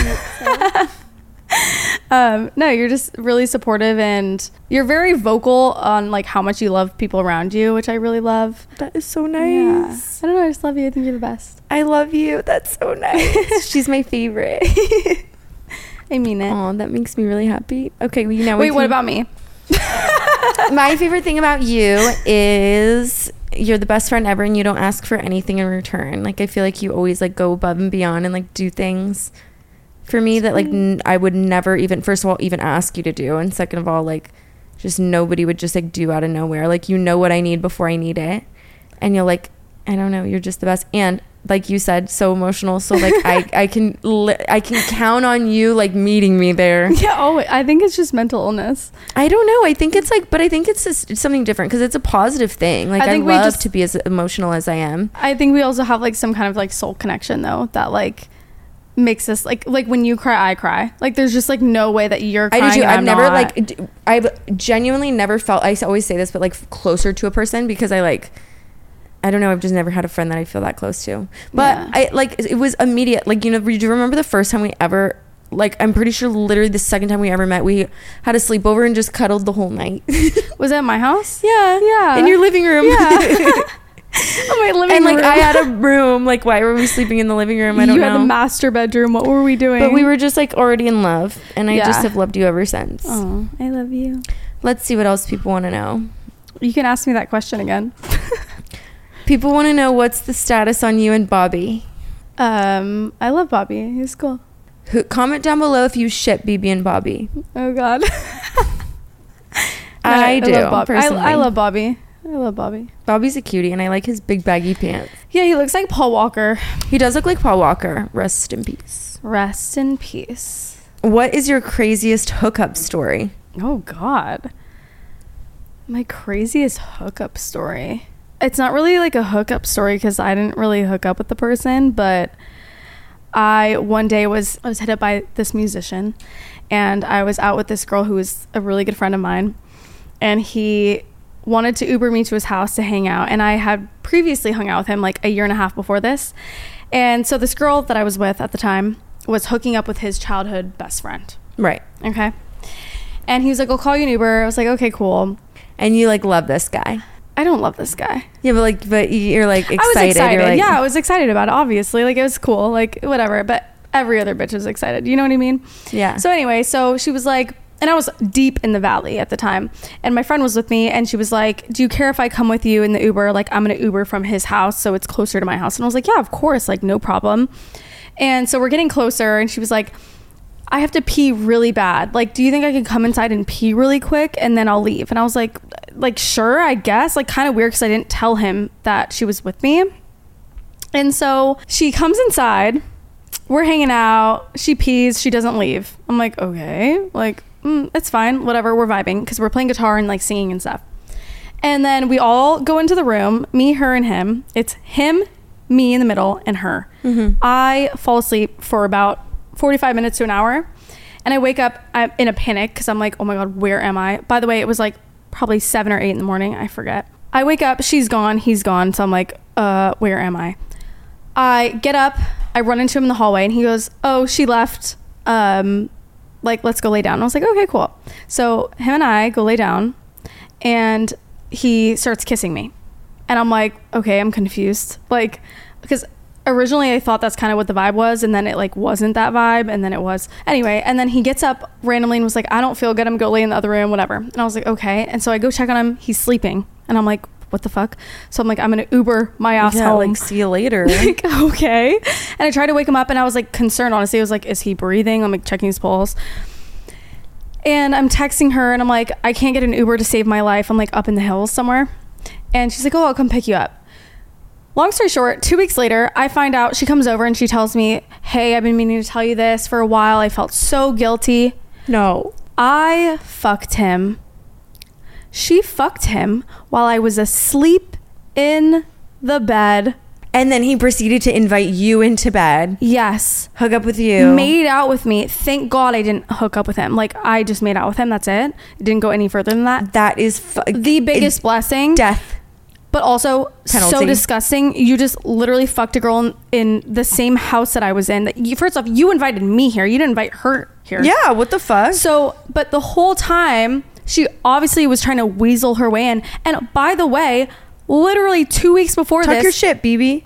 um, no, you're just really supportive, and you're very vocal on like how much you love people around you, which I really love. That is so nice. Yeah. I don't know, I just love you. I think you're the best. I love you. That's so nice. She's my favorite. I mean it. Oh, that makes me really happy. Okay, well, you know. Wait, what about me? My favorite thing about you is you're the best friend ever, and you don't ask for anything in return. Like, I feel like you always like go above and beyond and like do things for me that like n- I would never even, first of all, even ask you to do, and second of all, like just nobody would just like do out of nowhere. Like, you know what I need before I need it, and you're like, I don't know, you're just the best. And like you said, so emotional, so like I I can li- I can count on you like meeting me there. Yeah. Oh, I think it's just mental illness. I don't know. I think it's like, but I think it's just it's something different because it's a positive thing. Like, I, I love just, to be as emotional as I am. I think we also have like some kind of like soul connection though, that like makes us like like when you cry, I cry. Like, there's just like no way that you're crying. I do too. I've I'm never not. like I've genuinely never felt, I always say this, but like closer to a person, because I like I don't know, I've just never had a friend that I feel that close to. But yeah. I like it was immediate. Like, you know, do you remember the first time we ever, like, I'm pretty sure literally the second time we ever met, we had a sleepover and just cuddled the whole night. Was it at my house? Yeah. Yeah. In your living room. Yeah. Oh, my living and room. like I had a room. Like, why were we sleeping in the living room? I don't you know. You had the master bedroom. What were we doing? But we were just like already in love, and I yeah. just have loved you ever since. Oh, I love you. Let's see what else people want to know. You can ask me that question again. People want to know, what's the status on you and Bobby? Um, I love Bobby. He's cool. Who, comment down below if you ship B B and Bobby. Oh God. I, I do. I love Bobby. Personally. I, I love Bobby. I love Bobby. Bobby's a cutie, and I like his big baggy pants. Yeah, he looks like Paul Walker. He does look like Paul Walker. Rest in peace. Rest in peace. What is your craziest hookup story? Oh, God. My craziest hookup story. It's not really like a hookup story because I didn't really hook up with the person, but I one day was I was hit up by this musician, and I was out with this girl who was a really good friend of mine, and he wanted to Uber me to his house to hang out, and I had previously hung out with him like a year and a half before this. And so this girl that I was with at the time was hooking up with his childhood best friend. Right. Okay. And he was like, I'll call you an Uber. I was like, okay, cool. And you like love this guy. I don't love this guy. Yeah, but like, but you're like excited. I was excited. You're like, yeah, I was excited about it, obviously. Like, it was cool. Like, whatever. But every other bitch was excited. You know what I mean? Yeah. So anyway, so she was like, and I was deep in the valley at the time. And my friend was with me, and she was like, do you care if I come with you in the Uber? Like, I'm going to Uber from his house, so it's closer to my house. And I was like, yeah, of course. Like, no problem. And so we're getting closer, and she was like, I have to pee really bad. Like, do you think I can come inside and pee really quick and then I'll leave? And I was like, like, sure, I guess. Like, kind of weird because I didn't tell him that she was with me. And so she comes inside. We're hanging out. She pees. She doesn't leave. I'm like, okay. Like, mm, it's fine. Whatever. We're vibing because we're playing guitar and like singing and stuff. And then we all go into the room. Me, her, and him. It's him, me in the middle, and her. Mm-hmm. I fall asleep for about forty-five minutes to an hour, and I wake up I'm in a panic because I'm like, oh my god, where am I? By the way, it was like probably seven or eight in the morning. I forget. I wake up, she's gone, he's gone, so I'm like, uh where am I? I get up, I run into him in the hallway, and he goes, oh, she left, um like, let's go lay down. And I was like, okay, cool. So him and I go lay down, and he starts kissing me, and I'm like, okay, I'm confused, like, because originally I thought that's kind of what the vibe was, and then it like wasn't that vibe, and then it was anyway. And then he gets up randomly and was like, I don't feel good, I'm gonna go lay in the other room, whatever. And I was like, okay. And so I go check on him, he's sleeping, and I'm like, what the fuck? So I'm like, I'm gonna Uber my ass yeah, home. Like, see you later. Like, okay. And I tried to wake him up, and I was like concerned, honestly. I was like, is he breathing? I'm like checking his pulse, and I'm texting her, and I'm like, I can't get an Uber to save my life. I'm like up in the hills somewhere. And she's like, oh, I'll come pick you up. Long story short, two weeks later, I find out, she comes over and she tells me, hey, I've been meaning to tell you this for a while. I felt so guilty. No. I fucked him. She fucked him while I was asleep in the bed. And then he proceeded to invite you into bed. Yes. Hook up with you. Made out with me. Thank God I didn't hook up with him. Like, I just made out with him. That's it. It didn't go any further than that. That is fu- the biggest blessing. Death. But also Penalty. So disgusting. You just literally fucked a girl in, in the same house that I was in. That you, first off, you invited me here. You didn't invite her here. Yeah, what the fuck? So, but the whole time, she obviously was trying to weasel her way in. And by the way, literally two weeks before Talk this... Talk your shit, B B.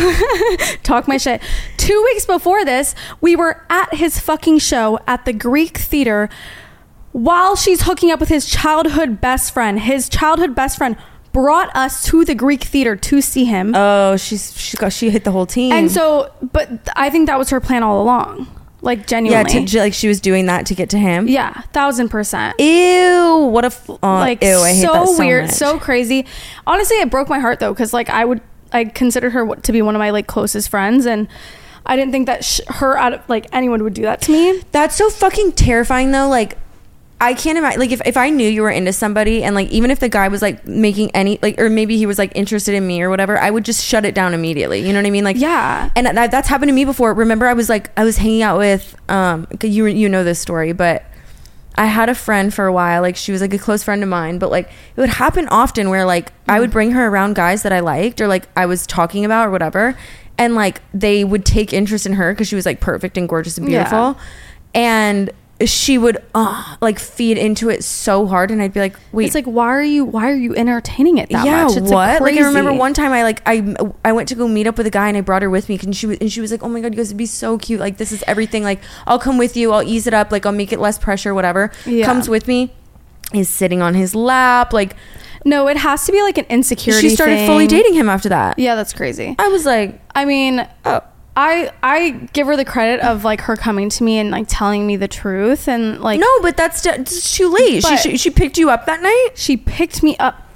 Talk my shit. Two weeks before this, we were at his fucking show at the Greek Theater while she's hooking up with his childhood best friend. His childhood best friend brought us to the Greek Theater to see him. Oh, she's she got she hit the whole team. And so, but I think that was her plan all along. Like, genuinely. Yeah, to, like she was doing that to get to him. Yeah, thousand percent. Ew, what a f- uh, like ew, I hate so, that so weird, much. so crazy. Honestly, it broke my heart though, because like I would, I considered her to be one of my like closest friends, and I didn't think that sh- her out of like anyone would do that to me. That's so fucking terrifying though. Like, I can't imagine, like, if, if I knew you were into somebody, and like even if the guy was like making any like, or maybe he was like interested in me or whatever, I would just shut it down immediately. You know what I mean? Like, yeah. And that, that's happened to me before. Remember, I was like, I was hanging out with um you you know this story, but I had a friend for a while. Like, she was like a close friend of mine, but like it would happen often where like mm. I would bring her around guys that I liked or like I was talking about or whatever, and like they would take interest in her because she was like perfect and gorgeous and beautiful, yeah. and she would uh, like feed into it so hard, and I'd be like, wait, it's like, why are you why are you entertaining it that yeah, much? It's what? Like, like, I remember one time I like I I went to go meet up with a guy, and I brought her with me, and she was and she was like, oh my god, you guys would be so cute, like this is everything, like I'll come with you, I'll ease it up, like I'll make it less pressure, whatever. Yeah. Comes with me, is sitting on his lap, like. No, it has to be like an insecurity. She started thing. fully dating him after that. Yeah, that's crazy. I was like, I mean, oh. I I give her the credit of like her coming to me and like telling me the truth, and like, no, but that's, that's too late. She, she she picked you up that night. She picked me up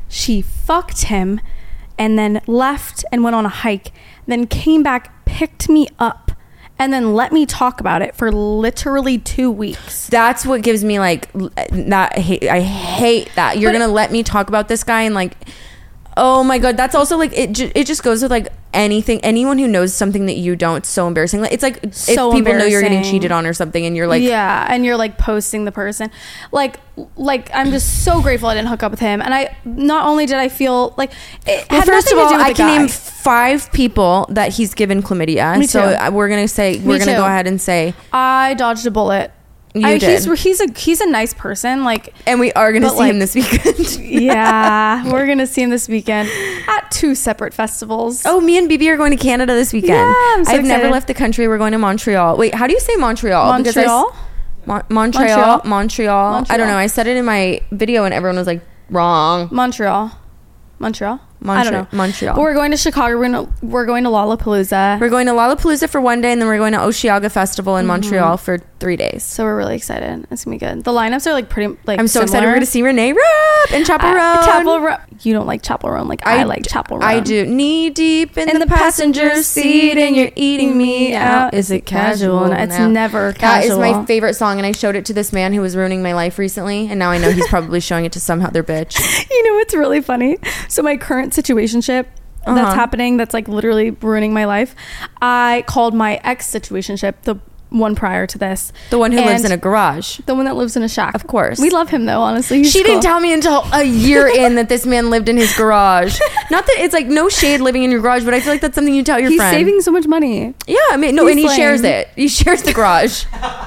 She fucked him and then left and went on a hike, then came back, picked me up, and then let me talk about it for literally two weeks. That's what gives me like that. I hate, I hate that. You're going to let me talk about this guy and like, oh my God. That's also like, it, ju- it just goes with like anything, anyone who knows something that you don't, it's so embarrassing. Like, it's like So if people know you're getting embarrassing. cheated on or something and you're like, yeah, and you're like posting the person. Like, like I'm just so grateful I didn't hook up with him. And I, not only did I feel like, it well, had first of nothing to all, do with I the can guy. name five people that he's given chlamydia. Me so too. I- we're going to say, Me we're going to too. go ahead and say, I dodged a bullet. You I, did. He's, he's a he's a nice person. Like, and we are going to But, see him like- this weekend. yeah, we're gonna see him this weekend at two separate festivals. Oh, me and B B are going to Canada this weekend. Yeah, I'm so I've never excited. left the country. We're going to Montreal. Wait, how do you say Montreal? Because I s- Montreal. Mon- Montreal, Montreal. Montreal. I Montreal. don't know. I said it in my video and everyone was like, wrong. Montreal, Montreal. I don't know. Montreal. But we're going to Chicago. We're going to, we're going to Lollapalooza. We're going to Lollapalooza for one day and then we're going to Osheaga Festival in Montreal for three days. so we're really excited. It's gonna be good. The lineups are like pretty like. I'm so excited. We're similar. going to see Renee Rapp and Chapel Uh, Roan. Chapel Roan. You don't like Chapel Roan like I, like Chapel Roan. I do. Knee deep in, In the, the passenger passenger seat and you're eating me out. Is it casual? No, it's now? never That is my casual. favorite song, and I showed it to this man who was ruining my life recently, and now I know he's probably showing it to some other bitch. You know what's really funny? So my current situationship Uh-huh. that's happening, that's like literally ruining my life. I called my ex situationship, the one prior to this, The one who lives And in a garage. the one that lives in a shack. Of course. We love him though, honestly. He's She didn't cool. tell me until a year in that this man lived in his garage. Not that it's like no shade living in your garage, but I feel like that's something you tell your He's friend. saving so much money. Yeah, I mean, no, He's and he shares slaying. it. He shares the garage.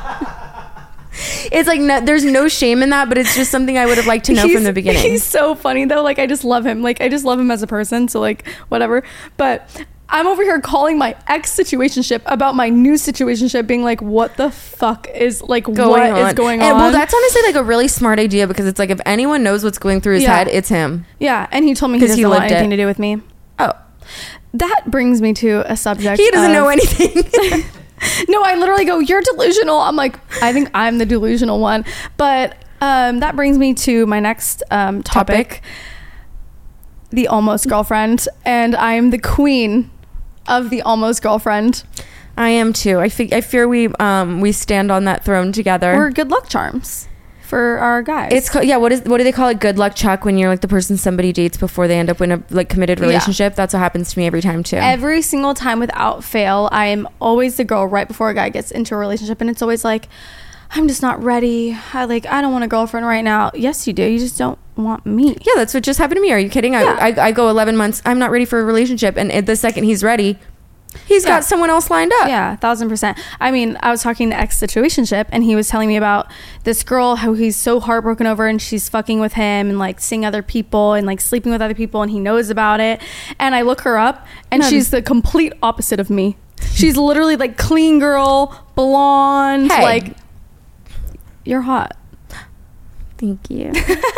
It's like no, there's no shame in that, but it's just something I would have liked to know from He's- the beginning. He's so funny though. Like I just love him. Like I just love him as a person. So like whatever. But I'm over here calling my ex situationship about my new situationship, being like, what the fuck is like going what on. is going and, on? Well, that's honestly like a really smart idea because it's like if anyone knows what's going through his Yeah. head, it's him. Yeah, and he told me he 'Cause doesn't he want lived anything it. to do with me. Oh, That brings me to a subject. he doesn't of- know anything. No, I literally go, you're delusional. I'm like, I think I'm the delusional one. But um, that brings me to my next um, topic, Topic. the almost girlfriend. And I'm the queen of the almost girlfriend. I am too. I think I fear we um we stand on that throne together. We're good luck charms for our guys. It's ca- yeah. What is what do they call it? Good luck Chuck when you're like the person somebody dates before they end up in a like committed Yeah. relationship. That's what happens to me every time too. Every single time without fail, I am always the girl right before a guy gets into a relationship. And it's always like, I'm just not ready. I like, I don't want a girlfriend right now. Yes, you do. You just don't want me. Yeah, that's what just happened to me. Are you kidding? Yeah. I, I I go eleven months. I'm not ready for a relationship, and at the second he's ready, he's Yeah. got someone else lined up. Yeah, thousand percent. I mean, I was talking to ex situationship, and he was telling me about this girl how he's so heartbroken over, and she's fucking with him, and like seeing other people, and like sleeping with other people, and he knows about it. And I look her up, and None. she's the complete opposite of me. She's literally like clean girl, blonde, Hey. like you're hot. Thank you.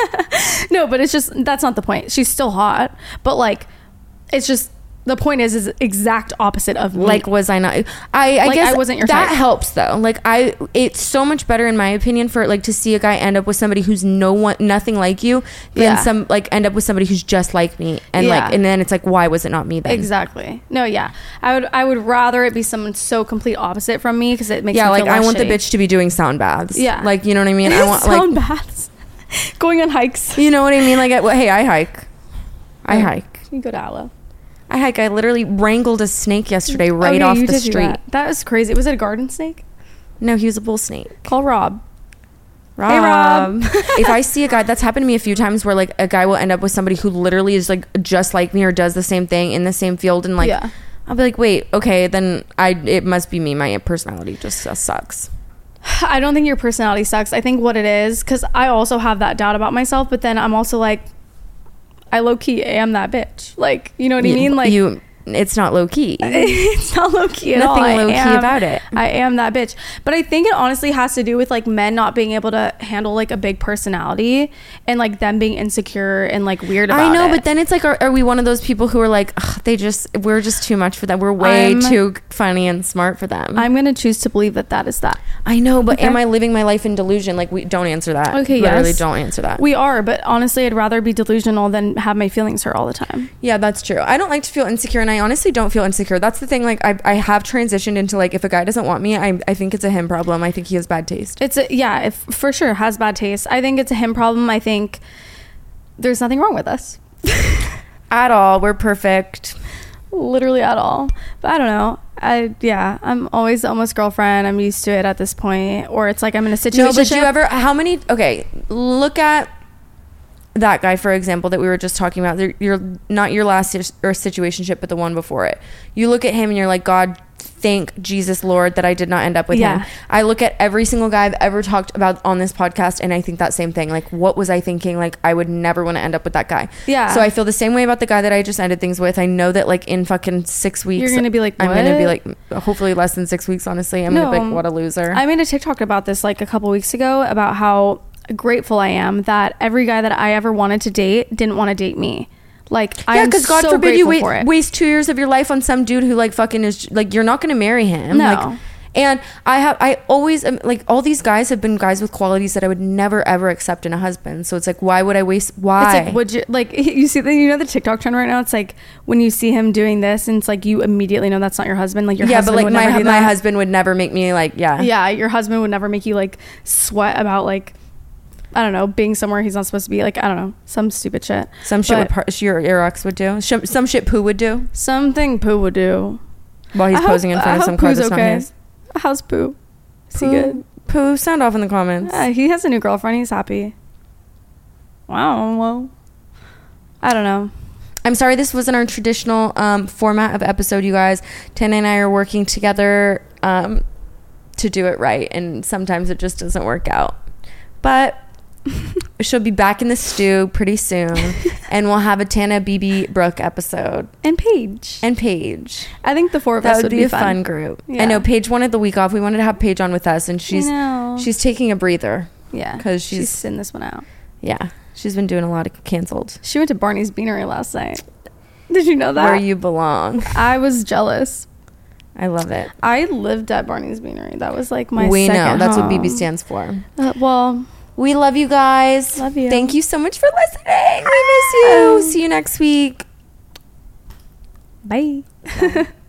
No, but it's just that's not the point. She's still hot, but like it's just the point is is exact opposite of me. Like, was I not? I, I Like, guess I wasn't your that type. helps though. Like, I, it's so much better in my opinion for like to see a guy end up with somebody who's no one, nothing like you, than Yeah. some like end up with somebody who's just like me, and Yeah. like, and then it's like, why was it not me then? Exactly. No, yeah. I would I would rather it be someone so complete opposite from me because it makes Yeah, me like feel I less want the shitty. bitch to be doing sound baths. Yeah. like you know what I mean. I want sound like baths, going on hikes. you know what I mean. Like, I, well, hey, I hike. I Yeah. hike. You go to Aloe. I hike. I literally wrangled a snake yesterday right Oh, yeah, off you the did do street. That. that was crazy. Was it a garden snake? No, he was a bull snake. Call Rob. Rob. Hey, Rob. If I see a guy, that's happened to me a few times where like a guy will end up with somebody who literally is like just like me or does the same thing in the same field, and like Yeah. I'll be like, wait, okay, then I it must be me. My personality just uh, sucks. I don't think your personality sucks. I think what it is, because I also have that doubt about myself, but then I'm also like, I low key am that bitch. Like, you know what I You- mean? Like, you it's not low key. It's not low key at all. Nothing low key am, about it. I am that bitch. But I think it honestly has to do with like men not being able to handle like a big personality and like them being insecure and like weird about it. I know, it. But then it's like, are, are we one of those people who are like, ugh, they just, we're just too much for them. We're way I'm, too funny and smart for them. I'm going to choose to believe that that is that. I know, but okay. am I living my life in delusion? Like, we don't answer that. Okay, Literally yes. don't answer that. We are, but honestly, I'd rather be delusional than have my feelings hurt all the time. Yeah, that's true. I don't like to feel insecure, and I honestly don't feel insecure. That's the thing. Like, I, I have transitioned into like, if a guy doesn't want me, I, I think it's a him problem. I think he has bad taste. It's a, yeah, if, for sure has bad taste. I think it's a him problem. I think there's nothing wrong with us. At all. We're perfect. Literally at all. But I don't know. I yeah, I'm always the almost girlfriend. I'm used to it at this point. Or it's like I'm in a situation. No, but you ever, how many, okay, look at that guy, for example, that we were just talking about. You're not your last or situationship, but the one before it. You look at him and you're like, God, thank Jesus, Lord, that I did not end up with yeah. him. I look at every single guy I've ever talked about on this podcast, and I think that same thing. Like, what was I thinking? Like, I would never want to end up with that guy. Yeah. So I feel the same way about the guy that I just ended things with. I know that like in fucking six weeks, you're gonna be like, what? I'm gonna be like, hopefully less than six weeks. Honestly, I'm no, gonna be like, what a loser. I made a TikTok about this like a couple weeks ago about how grateful I am that every guy that I ever wanted to date didn't want to date me. Like, yeah, I'm because God so forbid you grateful wait, for it. waste two years of your life on some dude who like fucking is like, you're not going to marry him. No. Like, and I have, I always am like, all these guys have been guys with qualities that I would never ever accept in a husband. So it's like, why would I waste? Why? It's like, would you like you see the you know the TikTok trend right now? It's like when you see him doing this, and it's like you immediately know that's not your husband. Like your yeah, husband but like would my never do my that. husband would never make me like yeah yeah your husband would never make you like sweat about like. I don't know, being somewhere he's not supposed to be. Like, I don't know, some stupid shit. Some shit would par- your ex would do. Some, some shit Pooh would do. Something Pooh would do. While he's I posing hope, in front I of some hope car Pooh's that's okay. not his. How's Pooh? Is he Pooh, good? Pooh, sound off in the comments. Yeah, he has a new girlfriend. He's happy. Wow, well, I don't know. I'm sorry this wasn't our traditional um, format of episode, you guys. Tana and I are working together um, to do it right, and sometimes it just doesn't work out. But she'll be back in the stew pretty soon, and we'll have a Tana, B B, Brooke episode. And Paige. And Paige. I think the four of that us would would be, be a fun, fun group. Yeah. I know Paige wanted the week off. We wanted to have Paige on with us, and she's she's taking a breather. Yeah, because she's, she's sitting this one out. Yeah, she's been doing a lot of canceled. She went to Barney's Beanery last night. Did you know that? Where you belong. I was jealous. I love it. I lived at Barney's Beanery. That was like my we second know that's home. what B B stands for. Uh, well, we love you guys. Love you. Thank you so much for listening. We miss you. See you next week. Bye. Bye.